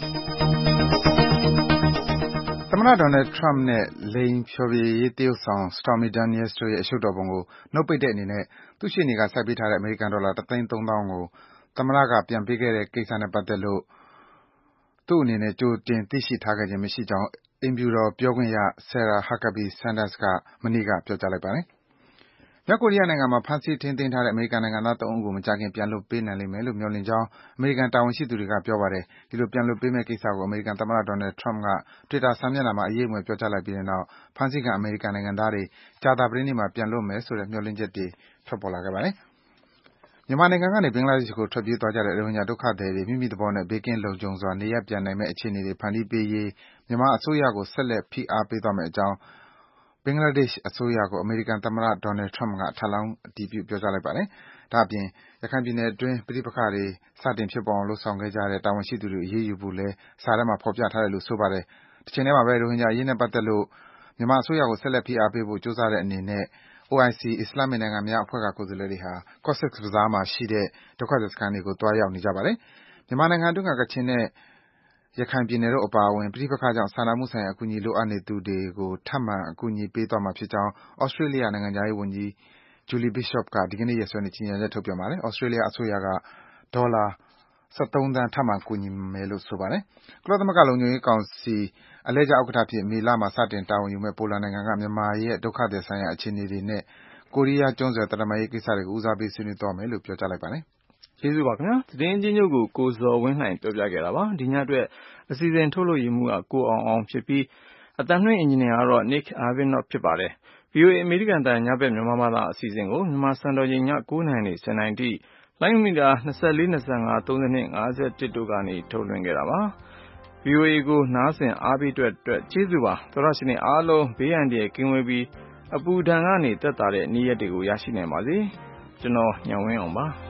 သမ္မတဒေါ်နယ်ထရမ့်နဲ့လိင်ဖျော်ဖြေရေးသရုပ်ဆောင် Stormy Daniels တို့ရဲ့အရှုပ်တော်ပုံကိုနှုတ်ပိတ်တဲ့အနေနဲ့သူ့ရှေ့နေကစိုက်ပေးထားတဲ့အမေရိကန်ဒေါ်လာ oneသိန်းသုံးသောင်းကိုသမ္မတကပြန်ပေးခဲ့တဲ့ကိစ္စနဲ့ပတ်သက်လို့သူ့အနေနဲ့ကြိုတင်သိရှိထားခဲ့ခြင်းမရှိကြောင်းအိမ်ဖြူတော်ပြောခွင့်ရ Sarah Huckabee Sanders ကမနေ့ကပြောကြားလိုက်ပါတယ်။မြောက်ကိုရီးယားနိုင်ငံမှာဖမ်းဆီးထိန်းသိမ်းထားတဲ့အမေရိကန်နိုင်ငံသားသုံးဦးကိုမကြာခင်ပြန်လွှတ်ပေးနိုင်လိမ့်မယ်လို့မျှော်လင့်ကြောင်းအမေရိကန်တာဝန်ရှိသူတွေကပြောပါတယ်။ဒီလိုပြန်လွှတ်ပေးမယ့်ကိစ္စကိုအမေရိကန်သမ္မတ Donald Trump က Twitter စာမျက်နှာမှာအရေးအမွယ်ပြောကြားလိုက်ပြီးတဲ့နောက်ဖမ်းဆီးခံအမေရိကန်နိုင်ငံသားတွေကြာသပတေးနေ့မှာပြန်လွတ်မယ်ဆိုတဲ့မျှော်လင့်ချက်တွေထွက်ပေါ်လာခဲ့ပါတယ်။မြန်မာနိုင်ငံကနေဘင်္ဂလားဒေ့ရှ်ကိုထွက်ပြေးသွားကြတဲ့ရိုဟင်ဂျာဒုက္ခသည်တွေမိမိသဘောနဲ့ဘေးကင်းလုံခြုံစွာနေရပ်ပြန်နိုင်မယ့်အခြေအနေတွေဖန်တီးပေးရေးမြန်မာအစိုးရကိုဆက်လက်ဖိအားပေးသွားမယ့်အကြောင်းဘင်္ဂလားဒေ့ရှ်အစိုးရကိုအမေရိကန်သမ္မတ Donald Trump ကထပ်လောင်းအတည်ပြုပြောကြားလိုက်ပါတယ်။ဒါ့အပြင်ရခိုင်ပြည်နယ်အတွင်းပဋိပက္ခတွေစတင်ဖြစ်ပေါ်အောင်လုပ်ဆောင်ခဲ့ကြတဲ့တာဝန်ရှိသူတွေအရေးယူဖို့လည်းစာထဲမှာဖော်ပြထားတယ်လို့ဆိုပါတယ်။တချိန်တည်းမှာပဲရိုဟင်ဂျာအရေးနဲ့ပတ်သက်လို့မြန်မာအစိုးရကိုဆက်လက်ဖိအားပေးဖို့ကြိုးစားတဲ့အနေနဲ့ အို အိုင် စီ အစ္စလာမ်နိုင်ငံများအဖွဲ့ကကိုယ်စားလှယ်တွေဟာ Cox's Bazar မှာရှိတဲ့ဒုက္ခသည်စခန်းတွေကိုသွားရောက်နေကြပါတယ်။မြန်မာနိုင်ငံအတွင်းကကချင်နဲ့ရခိုင်ပြည်နယ်တို့အပါအဝင်ပဋိပက္ခကြောင့်စာနာမှုဆိုင်ရာအကူအညီလိုအပ်နေသူတွေကိုထပ်မံအကူအညီပေးသွားမှာဖြစ်ကြောင်း Australia နိုင်ငံခြားရေးဝန်ကြီး Julie Bishop ကဒီကနေ့ရက်စွဲနဲ့ကြေညာချက်ထုတ်ပြန်ပါတယ်။ Australia အစိုးရကဒေါ်လာone threeသန်းထပ်မံကူညီမယ်လို့ဆိုပါတယ်။ကုလသမဂ္ဂလုံခြုံရေးကောင်စီအလှည့်ကျဥက္ကဋ္ဌအဖြစ်မေလမှာစတင်တာဝန်ယူမယ့်ပိုလန်နိုင်ငံကမြန်မာရဲ့ဒုက္ခသည်ဆိုင်ရာအခြေအနေတွေနဲ့ကိုရီးယားကျွန်းဆွယ်သံတမန်ရေးကိစ္စတွေကိုဦးစားပေးဆွေးနွေးသွားမယ်လို့ပြောကြားလိုက်ပါတယ်။ကျေးဇူးပါခင်ဗျာ။သတင်းအချင်းချုပ်ကိုကိုဇော်ဝင်းလှိုင်ပြောပြခဲ့တာပါ။ဒီညအတွက်အစီအစဉ်ထုတ်လို့ရမှုကကိုအောင်အောင်ဖြစ်ပြီးအတန်လွှင့်အင်ဂျင်နီယာကတော့ Nick Arvin ဖြစ်ပါတယ်။ ဗွီအိုအေအမေရိကန်တန်ညဘက်မြန်မာဘာသာအစီအစဉ်ကိုမြန်မာစံတော်ချိန်ညnineနာရီနဲ့tenနာရီအထိလိုင်းမီတာtwenty-four, twenty-five, thirty-two, fiftyတို့ကနေထုတ်လွှင့်ခဲ့တာပါ။ ဗွီအိုအေကိုနားဆင်အားပေးတဲ့အတွက်ကျေးဇူးပါ။သောတရှင်တွေအားလုံးဘေးအန္တရာယ်ကင်းဝေးပြီးအပူဒဏ်ကနေသက်သာတဲ့နေ့ရက်တွေကိုရရှိနိုင်ပါစေ။ကျွန်တော်ညောင်ဝင်းအောင်ပါ။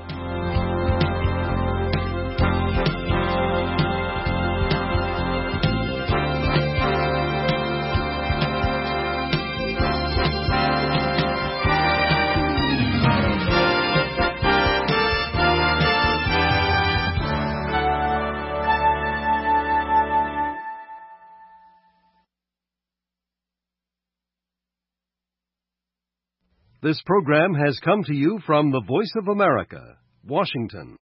This program has come to you from the Voice of America, Washington.